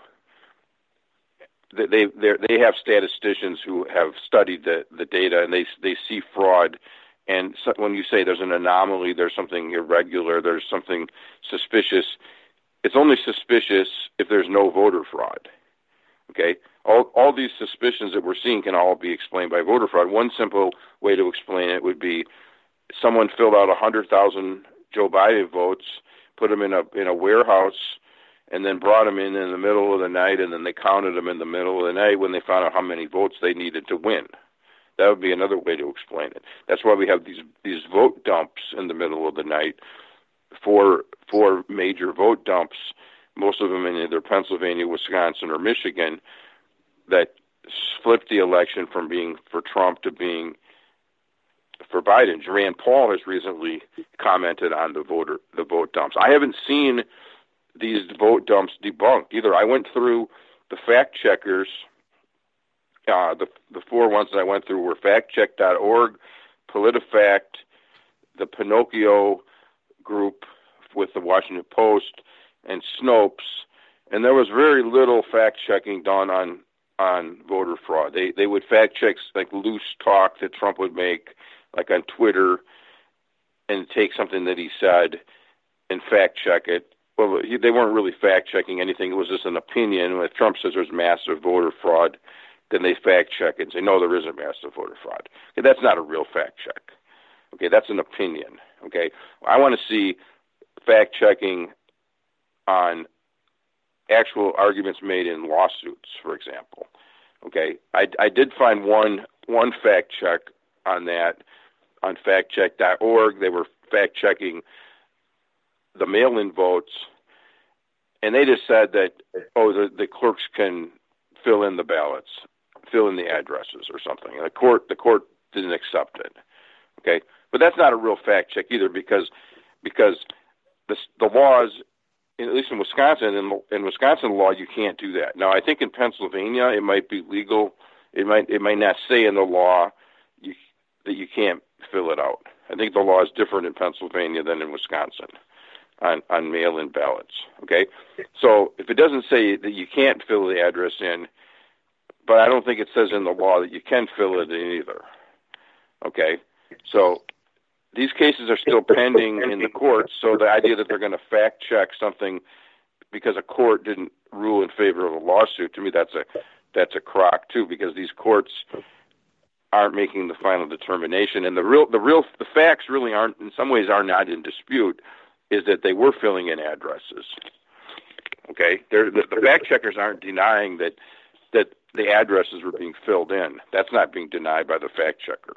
They they they have statisticians who have studied the, the data, and they they see fraud. And so when you say there's an anomaly, there's something irregular, there's something suspicious, it's only suspicious if there's no voter fraud. Okay, all all these suspicions that we're seeing can all be explained by voter fraud. One simple way to explain it would be someone filled out a hundred thousand Joe Biden votes, put them in a in a warehouse, and then brought them in in the middle of the night, and then they counted them in the middle of the night when they found out how many votes they needed to win. That would be another way to explain it. That's why we have these these vote dumps in the middle of the night, four four major vote dumps, most of them in either Pennsylvania, Wisconsin, or Michigan, that flipped the election from being for Trump to being for Biden. Rand Paul has recently commented on the voter the vote dumps. I haven't seen these vote dumps debunked either. I went through the fact checkers. Uh, the the four ones that I went through were fact check dot org, PolitiFact, the Pinocchio group with the Washington Post, and Snopes, and there was very little fact checking done on on voter fraud. They they would fact check like loose talk that Trump would make, like on Twitter, and take something that he said and fact check it. Well, he, they weren't really fact checking anything. It was just an opinion. If Trump says there's massive voter fraud, then they fact check it and say, no, there isn't massive voter fraud. Okay, that's not a real fact check. Okay, that's an opinion. Okay, I want to see fact checking on actual arguments made in lawsuits, for example. Okay, I, I did find one one fact check on that on fact check dot org. They were fact checking the mail-in votes, and they just said that, oh, the, the clerks can fill in the ballots, fill in the addresses or something. And the court, the court didn't accept it. Okay, but that's not a real fact check either, because because the the laws, at least in Wisconsin, in, in Wisconsin law, you can't do that. Now, I think in Pennsylvania it might be legal. It might it might not say in the law you, that you can't fill it out. I think the law is different in Pennsylvania than in Wisconsin on, on mail-in ballots. Okay, so if it doesn't say that you can't fill the address in, but I don't think it says in the law that you can fill it in either. Okay, so these cases are still pending in the courts, so the idea that they're going to fact-check something because a court didn't rule in favor of a lawsuit, to me that's a that's a crock too, because these courts aren't making the final determination, and the real the real the facts really aren't, in some ways, are not in dispute, is that they were filling in addresses. Okay, They're, the, the fact-checkers aren't denying that that the addresses were being filled in. That's not being denied by the fact-checkers.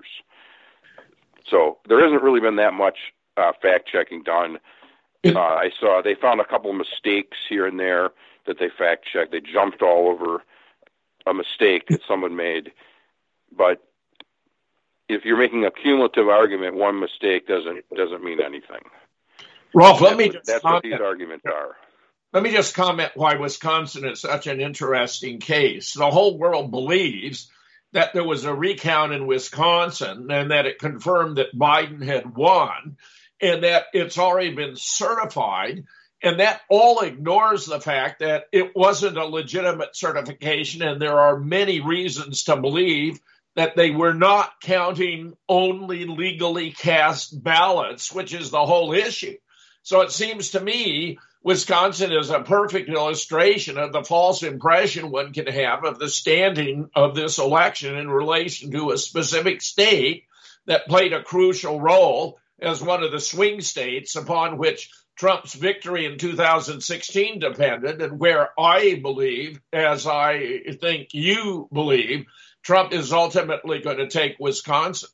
So there hasn't really been that much uh, fact-checking done. Uh, I saw they found a couple of mistakes here and there that they fact-checked. They jumped all over a mistake that someone made. But if you're making a cumulative argument, one mistake doesn't doesn't mean anything. Rolf, let me that's, just that's comment. what these arguments are. Let me just comment why Wisconsin is such an interesting case. The whole world believes that there was a recount in Wisconsin and that it confirmed that Biden had won and that it's already been certified. And that all ignores the fact that it wasn't a legitimate certification. And there are many reasons to believe that they were not counting only legally cast ballots, which is the whole issue. So it seems to me Wisconsin is a perfect illustration of the false impression one can have of the standing of this election in relation to a specific state that played a crucial role as one of the swing states upon which Trump's victory in two thousand sixteen depended, and where I believe, as I think you believe, Trump is ultimately going to take Wisconsin.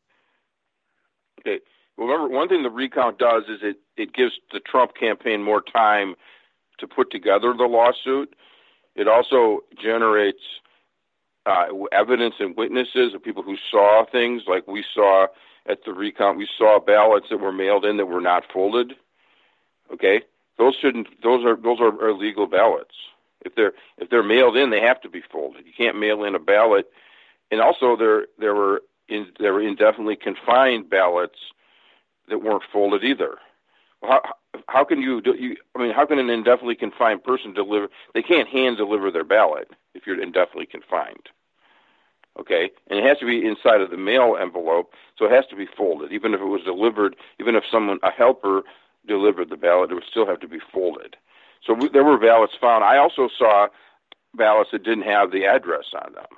Okay. Remember, one thing the recount does is it, it gives the Trump campaign more time to put together the lawsuit. It also generates uh, evidence and witnesses of people who saw things, like we saw at the recount. We saw ballots that were mailed in that were not folded. Okay, those shouldn't. Those are those are illegal ballots. If they're if they're mailed in, they have to be folded. You can't mail in a ballot. And also, there there were in, there were indefinitely confined ballots that weren't folded either. How, how can you, do, you? I mean, how can an indefinitely confined person deliver? They can't hand deliver their ballot if you're indefinitely confined. Okay, and it has to be inside of the mail envelope, so it has to be folded. Even if it was delivered, even if someone, a helper, delivered the ballot, it would still have to be folded. So we, there were ballots found. I also saw ballots that didn't have the address on them.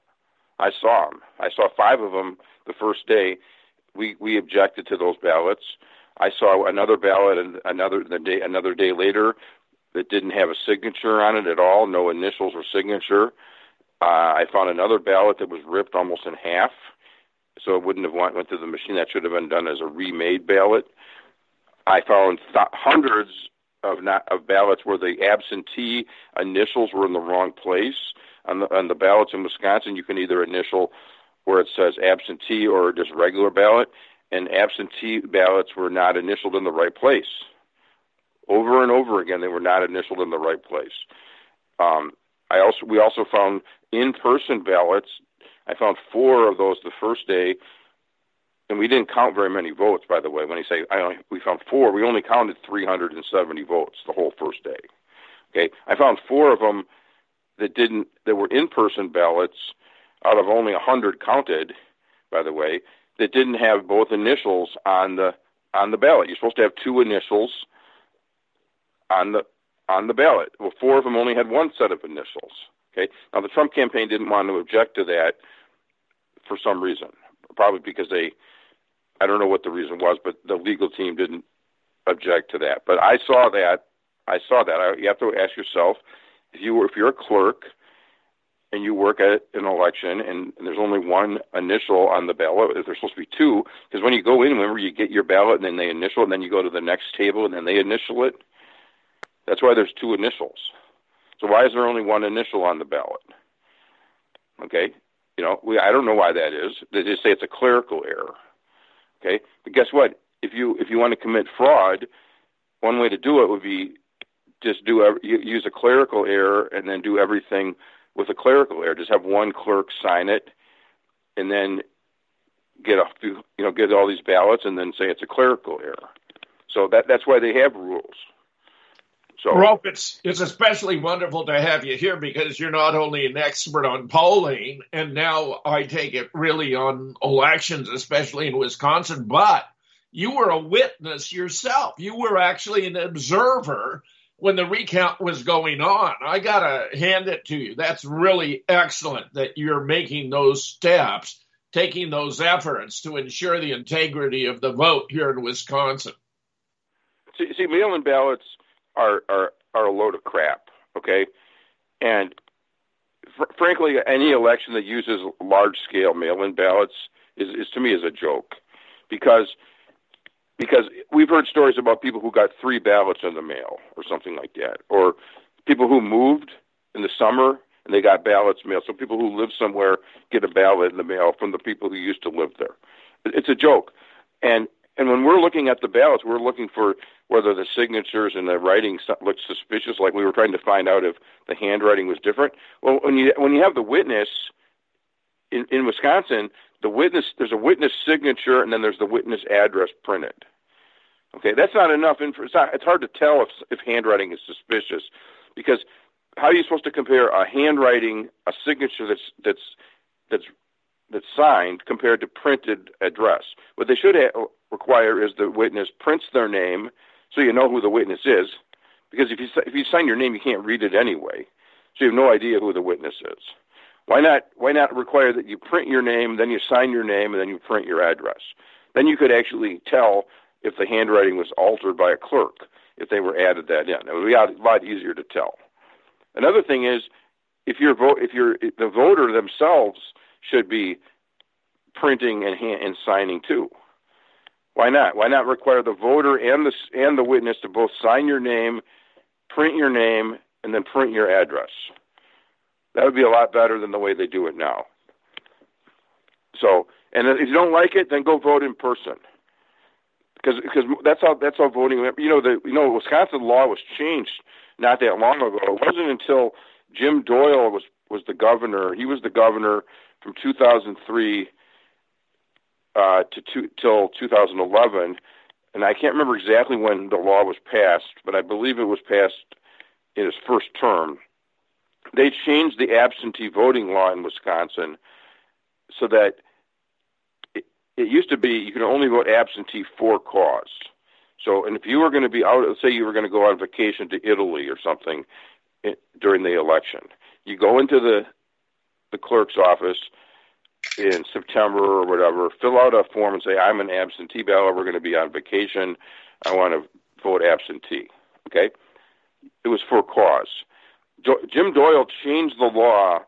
I saw them. I saw five of them the first day. We we objected to those ballots. I saw another ballot and another the day another day later that didn't have a signature on it at all, no initials or signature. Uh, I found another ballot that was ripped almost in half, so it wouldn't have went, went to the machine. That should have been done as a remade ballot. I found th- hundreds of not, of ballots where the absentee initials were in the wrong place. On the, on the ballots in Wisconsin, you can either initial where it says absentee or just regular ballot, and absentee ballots were not initialed in the right place. Over and over again, they were not initialed in the right place. Um, I also we also found in-person ballots. I found four of those the first day, and we didn't count very many votes, by the way. When I say I only, we found four, we only counted three hundred seventy votes the whole first day. Okay, I found four of them that didn't that were in-person ballots out of only one hundred counted, by the way, that didn't have both initials on the on the ballot. You're supposed to have two initials on the on the ballot. Well, four of them only had one set of initials. Okay, now the Trump campaign didn't want to object to that for some reason, probably because they, I don't know what the reason was, but the legal team didn't object to that. But I saw that. I saw that. I, you have to ask yourself, if you if you're a clerk and you work at an election and, and there's only one initial on the ballot, if there's supposed to be two, because when you go in, remember, you get your ballot and then they initial it, and then you go to the next table and then they initial it. That's why there's two initials. So why is there only one initial on the ballot? Okay, you know, we, I don't know why that is. They just say it's a clerical error. Okay, but guess what? If you if you want to commit fraud, one way to do it would be just do use a clerical error and then do everything with a clerical error. Just have one clerk sign it, and then get a you know get all these ballots, and then say it's a clerical error. So that that's why they have rules. So, Rolf, it's it's especially wonderful to have you here because you're not only an expert on polling, and now I take it really on elections, especially in Wisconsin, but you were a witness yourself. You were actually an observer when the recount was going on. I got to hand it to you. That's really excellent that you're making those steps, taking those efforts to ensure the integrity of the vote here in Wisconsin. See, see mail-in ballots are, are, are a load of crap, okay? And fr- frankly, any election that uses large-scale mail-in ballots is, is, to me, is a joke. Because because we've heard stories about people who got three ballots in the mail or something like that, or people who moved in the summer and they got ballots mailed. So people who live somewhere get a ballot in the mail from the people who used to live there. It's a joke. And and when we're looking at the ballots, we're looking for whether the signatures and the writing looked suspicious, like we were trying to find out if the handwriting was different. Well, when you when you have the witness in, in Wisconsin, the witness there's a witness signature and then there's the witness address printed. Okay, that's not enough. Info. It's, not, it's hard to tell if if handwriting is suspicious, because how are you supposed to compare a handwriting, a signature that's that's that's that's signed compared to printed address? What they should ha- require is the witness prints their name, so you know who the witness is. Because if you if you sign your name, you can't read it anyway, so you have no idea who the witness is. Why not? Why not require that you print your name, then you sign your name, and then you print your address? Then you could actually tell if the handwriting was altered by a clerk, if they were added that in. It would be a lot easier to tell. Another thing is, if you're vote, if you're the voter themselves should be printing and hand, and signing too. Why not? Why not require the voter and the and the witness to both sign your name, print your name, and then print your address? That would be a lot better than the way they do it now. So, and if you don't like it, then go vote in person. Because because that's how that's how voting. You know the you know Wisconsin law was changed not that long ago. It wasn't until Jim Doyle was was the governor. He was the governor from two thousand three uh, to two, till two thousand eleven, and I can't remember exactly when the law was passed, but I believe it was passed in his first term. They changed the absentee voting law in Wisconsin so that it used to be you could only vote absentee for cause. So, and if you were going to be out, let's say you were going to go on vacation to Italy or something it, during the election, you go into the the clerk's office in September or whatever, fill out a form and say, I'm an absentee ballot, we're going to be on vacation, I want to vote absentee. Okay? It was for cause. Do- Jim Doyle changed the law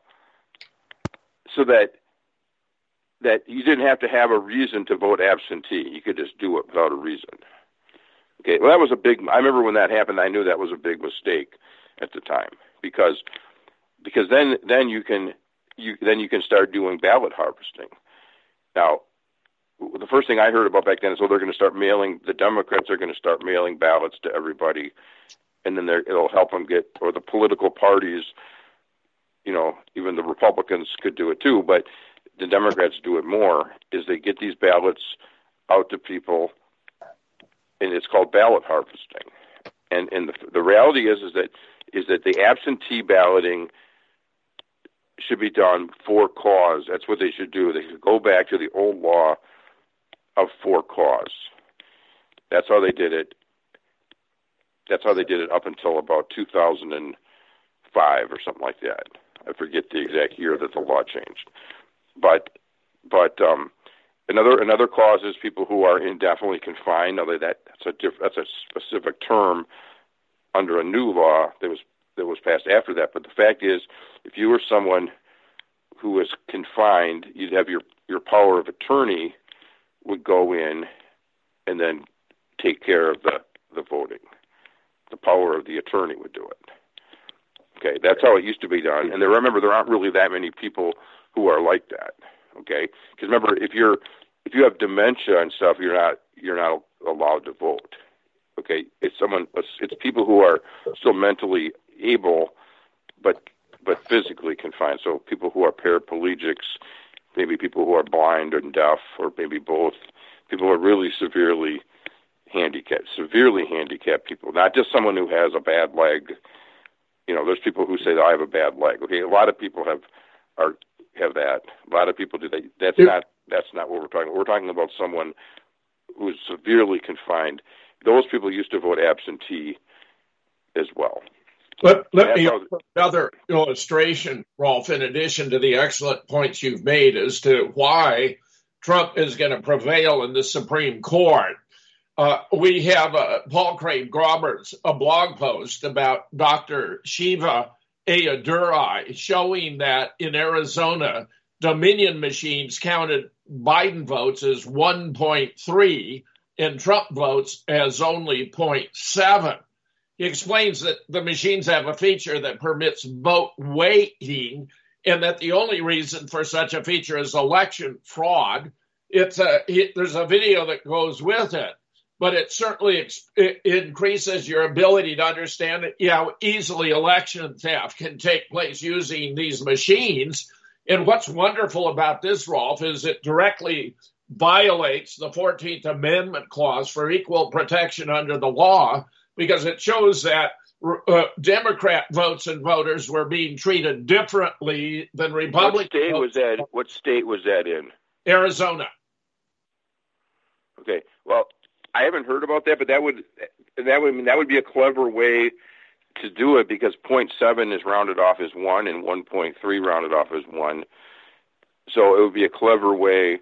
so that that you didn't have to have a reason to vote absentee. You could just do it without a reason. Okay, well, that was a big, I remember when that happened, I knew that was a big mistake at the time, because because then then you can you then you can start doing ballot harvesting. Now, the first thing I heard about back then is, oh, they're going to start mailing, the Democrats are going to start mailing ballots to everybody, and then it'll help them get, or the political parties, you know, even the Republicans could do it too, but the Democrats do it more, is they get these ballots out to people, and it's called ballot harvesting. And and the, the reality is is that is that the absentee balloting should be done for cause. That's what they should do. They should go back to the old law of for cause. That's how they did it. That's how they did it up until about two thousand five or something like that. I forget the exact year that the law changed. But but um, another another cause is people who are indefinitely confined. Now that that's a diff, that's a specific term under a new law that was that was passed after that. But the fact is, if you were someone who was confined, you'd have your your power of attorney would go in and then take care of the, the voting. The power of the attorney would do it. Okay, that's how it used to be done. And then remember, there aren't really that many people who are like that. Okay, because remember, if you're if you have dementia and stuff, you're not you're not allowed to vote. Okay, it's someone it's people who are still mentally able, but but physically confined. So people who are paraplegics, maybe people who are blind and deaf, or maybe both. People who are really severely handicapped, severely handicapped people, not just someone who has a bad leg. You know, there's people who say, oh, I have a bad leg. Okay, a lot of people have are have that. A lot of people do that. That's yeah. not that's not what we're talking about. We're talking about someone who's severely confined. Those people used to vote absentee as well. Let, let me offer another illustration, Rolf, in addition to the excellent points you've made as to why Trump is going to prevail in the Supreme Court. Uh, we have uh, Paul Craig Roberts, a blog post about Doctor Shiva Ayyadurai, showing that in Arizona, Dominion machines counted Biden votes as one point three and Trump votes as only zero point seven. He explains that the machines have a feature that permits vote weighting, and that the only reason for such a feature is election fraud. It's a, it, there's a video that goes with it. but it certainly ex- it increases your ability to understand how easily election theft can take place using these machines. And what's wonderful about this, Rolf, is it directly violates the fourteenth Amendment clause for equal protection under the law, because it shows that uh, Democrat votes and voters were being treated differently than Republican. What state was that? What state was that in? Arizona. Okay. Well, I haven't heard about that, but that would that would I mean, that would be a clever way to do it, because zero point seven is rounded off as one and one point three rounded off as one. So it would be a clever way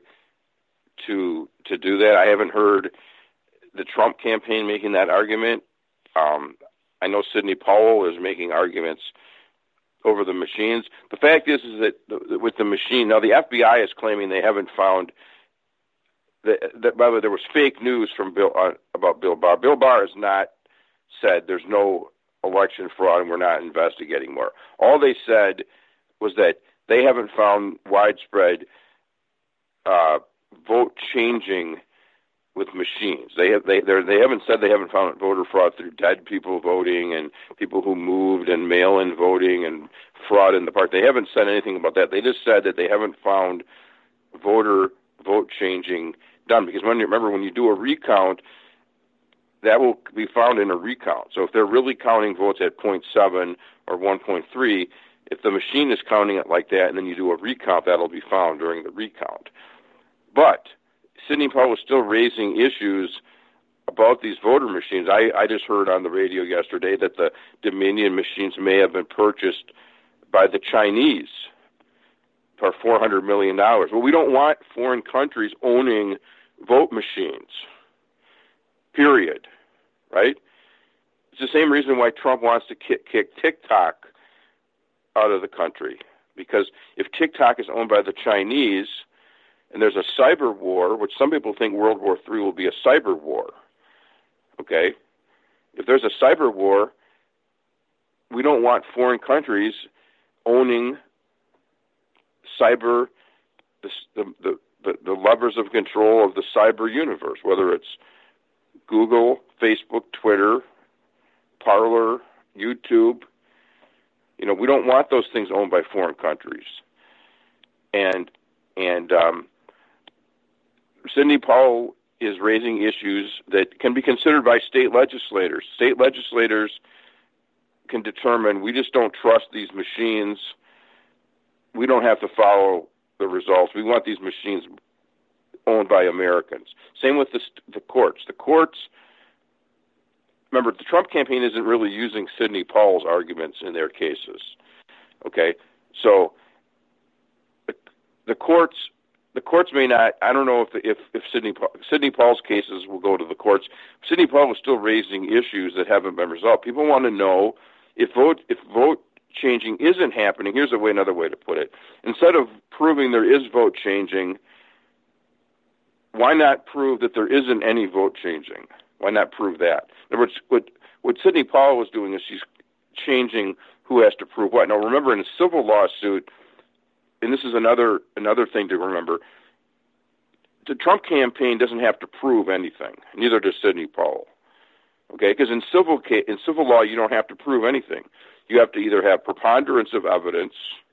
to to do that. I haven't heard the Trump campaign making that argument. Um, I know Sidney Powell is making arguments over the machines. The fact is, is that the, with the machine, now the F B I is claiming they haven't found that, that by the way, there was fake news from Bill uh, about Bill Barr. Bill Barr has not said there's no election fraud and we're not investigating more. All they said was that they haven't found widespread uh, vote changing with machines. They have they they haven't said they haven't found voter fraud through dead people voting and people who moved and mail-in voting and fraud in the park. They haven't said anything about that. They just said that they haven't found voter vote changing done, because when you remember when you do a recount, that will be found in a recount. So if they're really counting votes at zero point seven or one point three, if the machine is counting it like that and then you do a recount, that'll be found during the recount. But Sidney Powell was still raising issues about these voter machines. I, I just heard on the radio yesterday that the Dominion machines may have been purchased by the Chinese for four hundred million dollars. Well, we don't want foreign countries owning vote machines, period, right? It's the same reason why Trump wants to kick, kick TikTok out of the country, because if TikTok is owned by the Chinese and there's a cyber war, which some people think World War Three will be a cyber war, okay? If there's a cyber war, we don't want foreign countries owning cyber, the, the, the, the levers of control of the cyber universe, whether it's Google, Facebook, Twitter, Parler, YouTube. You know, we don't want those things owned by foreign countries. And and um, Sidney Powell is raising issues that can be considered by state legislators. State legislators can determine, we just don't trust these machines. We don't have to follow the results. We want these machines owned by Americans. Same with the, the courts. The courts, remember, the Trump campaign isn't really using Sidney Powell's arguments in their cases. Okay? So the, the courts the courts may not, I don't know if if, if Sidney, Sidney Powell's cases will go to the courts. Sidney Powell is still raising issues that haven't been resolved. People want to know if vote if vote changing isn't happening. Here's a way, another way to put it. Instead of proving there is vote changing, why not prove that there isn't any vote changing? Why not prove that? In other words, what, what Sidney Powell was doing is she's changing who has to prove what. Now, remember, in a civil lawsuit, and this is another another thing to remember, the Trump campaign doesn't have to prove anything. Neither does Sidney Powell. Okay, because in civil in civil law, you don't have to prove anything. You have to either have preponderance of evidence,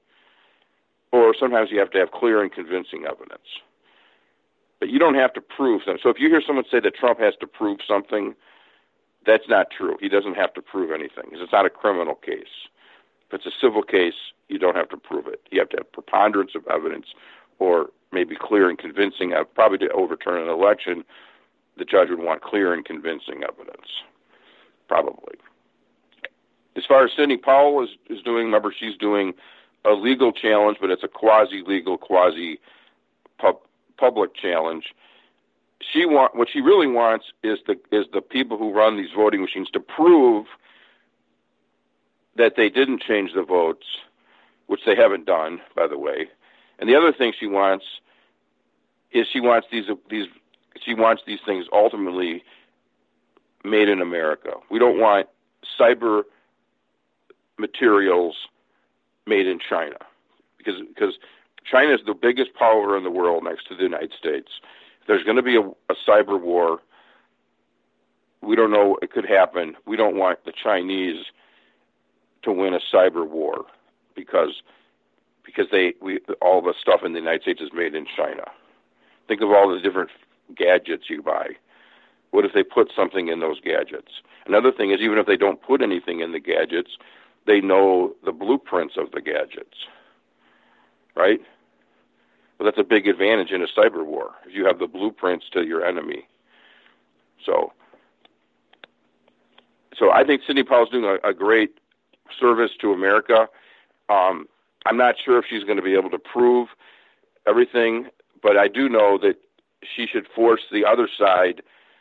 or sometimes you have to have clear and convincing evidence. But you don't have to prove something. So if you hear someone say that Trump has to prove something, that's not true. He doesn't have to prove anything, because it's not a criminal case. If it's a civil case, you don't have to prove it. You have to have preponderance of evidence, or maybe clear and convincing. Probably to overturn an election, the judge would want clear and convincing evidence, probably. As far as Sidney Powell is, is doing, remember, she's doing a legal challenge, but it's a quasi-legal, quasi-public challenge. She want what she really wants is the is the people who run these voting machines to prove that they didn't change the votes, which they haven't done, by the way. And the other thing she wants is she wants these these she wants these things ultimately made in America. We don't want cyber materials made in China, because because China is the biggest power in the world next to the United States. If there's going to be a, a cyber war, we don't know. It could happen. We don't want the Chinese to win a cyber war because because they we all the stuff in the United States is made in China. Think of all the different gadgets you buy. What if they put something in those gadgets? Another thing is, even if they don't put anything in the gadgets, they know the blueprints of the gadgets, right? Well, that's a big advantage in a cyber war. If you have the blueprints to your enemy. So, so I think Sidney Powell's doing a, a great service to America. Um, I'm not sure if she's going to be able to prove everything, but I do know that she should force the other side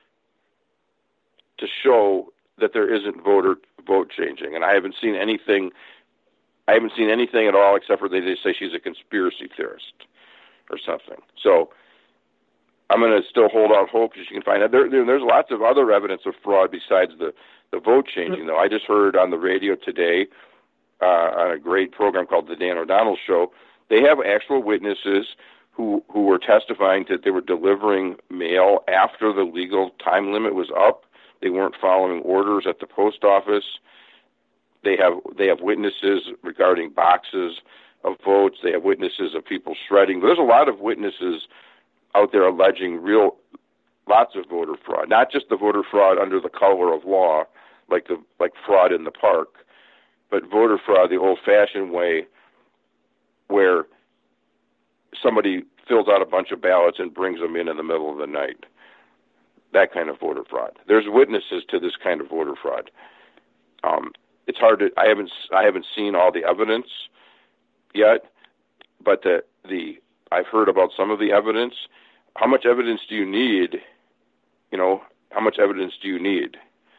to show that there isn't voter vote changing. And I haven't seen anything. I haven't seen anything at all except for they just say she's a conspiracy theorist or something. So I'm going to still hold out hope that she can find out. There, there, there's lots of other evidence of fraud besides the, the vote changing, though. I just heard on the radio today uh, on a great program called The Dan O'Donnell Show, they have actual witnesses who, who were testifying that they were delivering mail after the legal time limit was up. They weren't following orders at the post office. They have they have witnesses regarding boxes of votes. They have witnesses of people shredding. There's a lot of witnesses out there alleging real lots of voter fraud, not just the voter fraud under the color of law, like the like fraud in the park, but voter fraud the old-fashioned way, where somebody fills out a bunch of ballots and brings them in in the middle of the night. That kind of voter fraud. There's witnesses to this kind of voter fraud. Um, it's hard to. I haven't. I haven't seen all the evidence yet, but the the I've heard about some of the evidence. How much evidence do you need? You know, how much evidence do you need?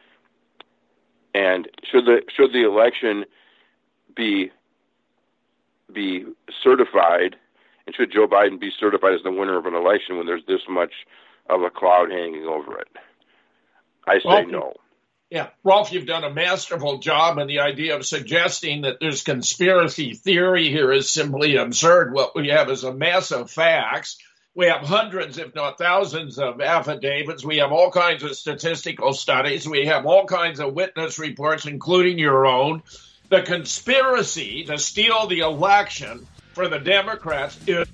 And should the should the election be be certified, and should Joe Biden be certified as the winner of an election when there's this much of a cloud hanging over it? I say Rolf, no. Yeah, Rolf, you've done a masterful job, and the idea of suggesting that there's conspiracy theory here is simply absurd. What we have is a mass of facts. We have hundreds, if not thousands, of affidavits. We have all kinds of statistical studies. We have all kinds of witness reports, including your own. The conspiracy to steal the election for the Democrats is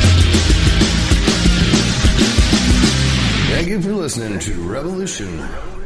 Listening to Revolution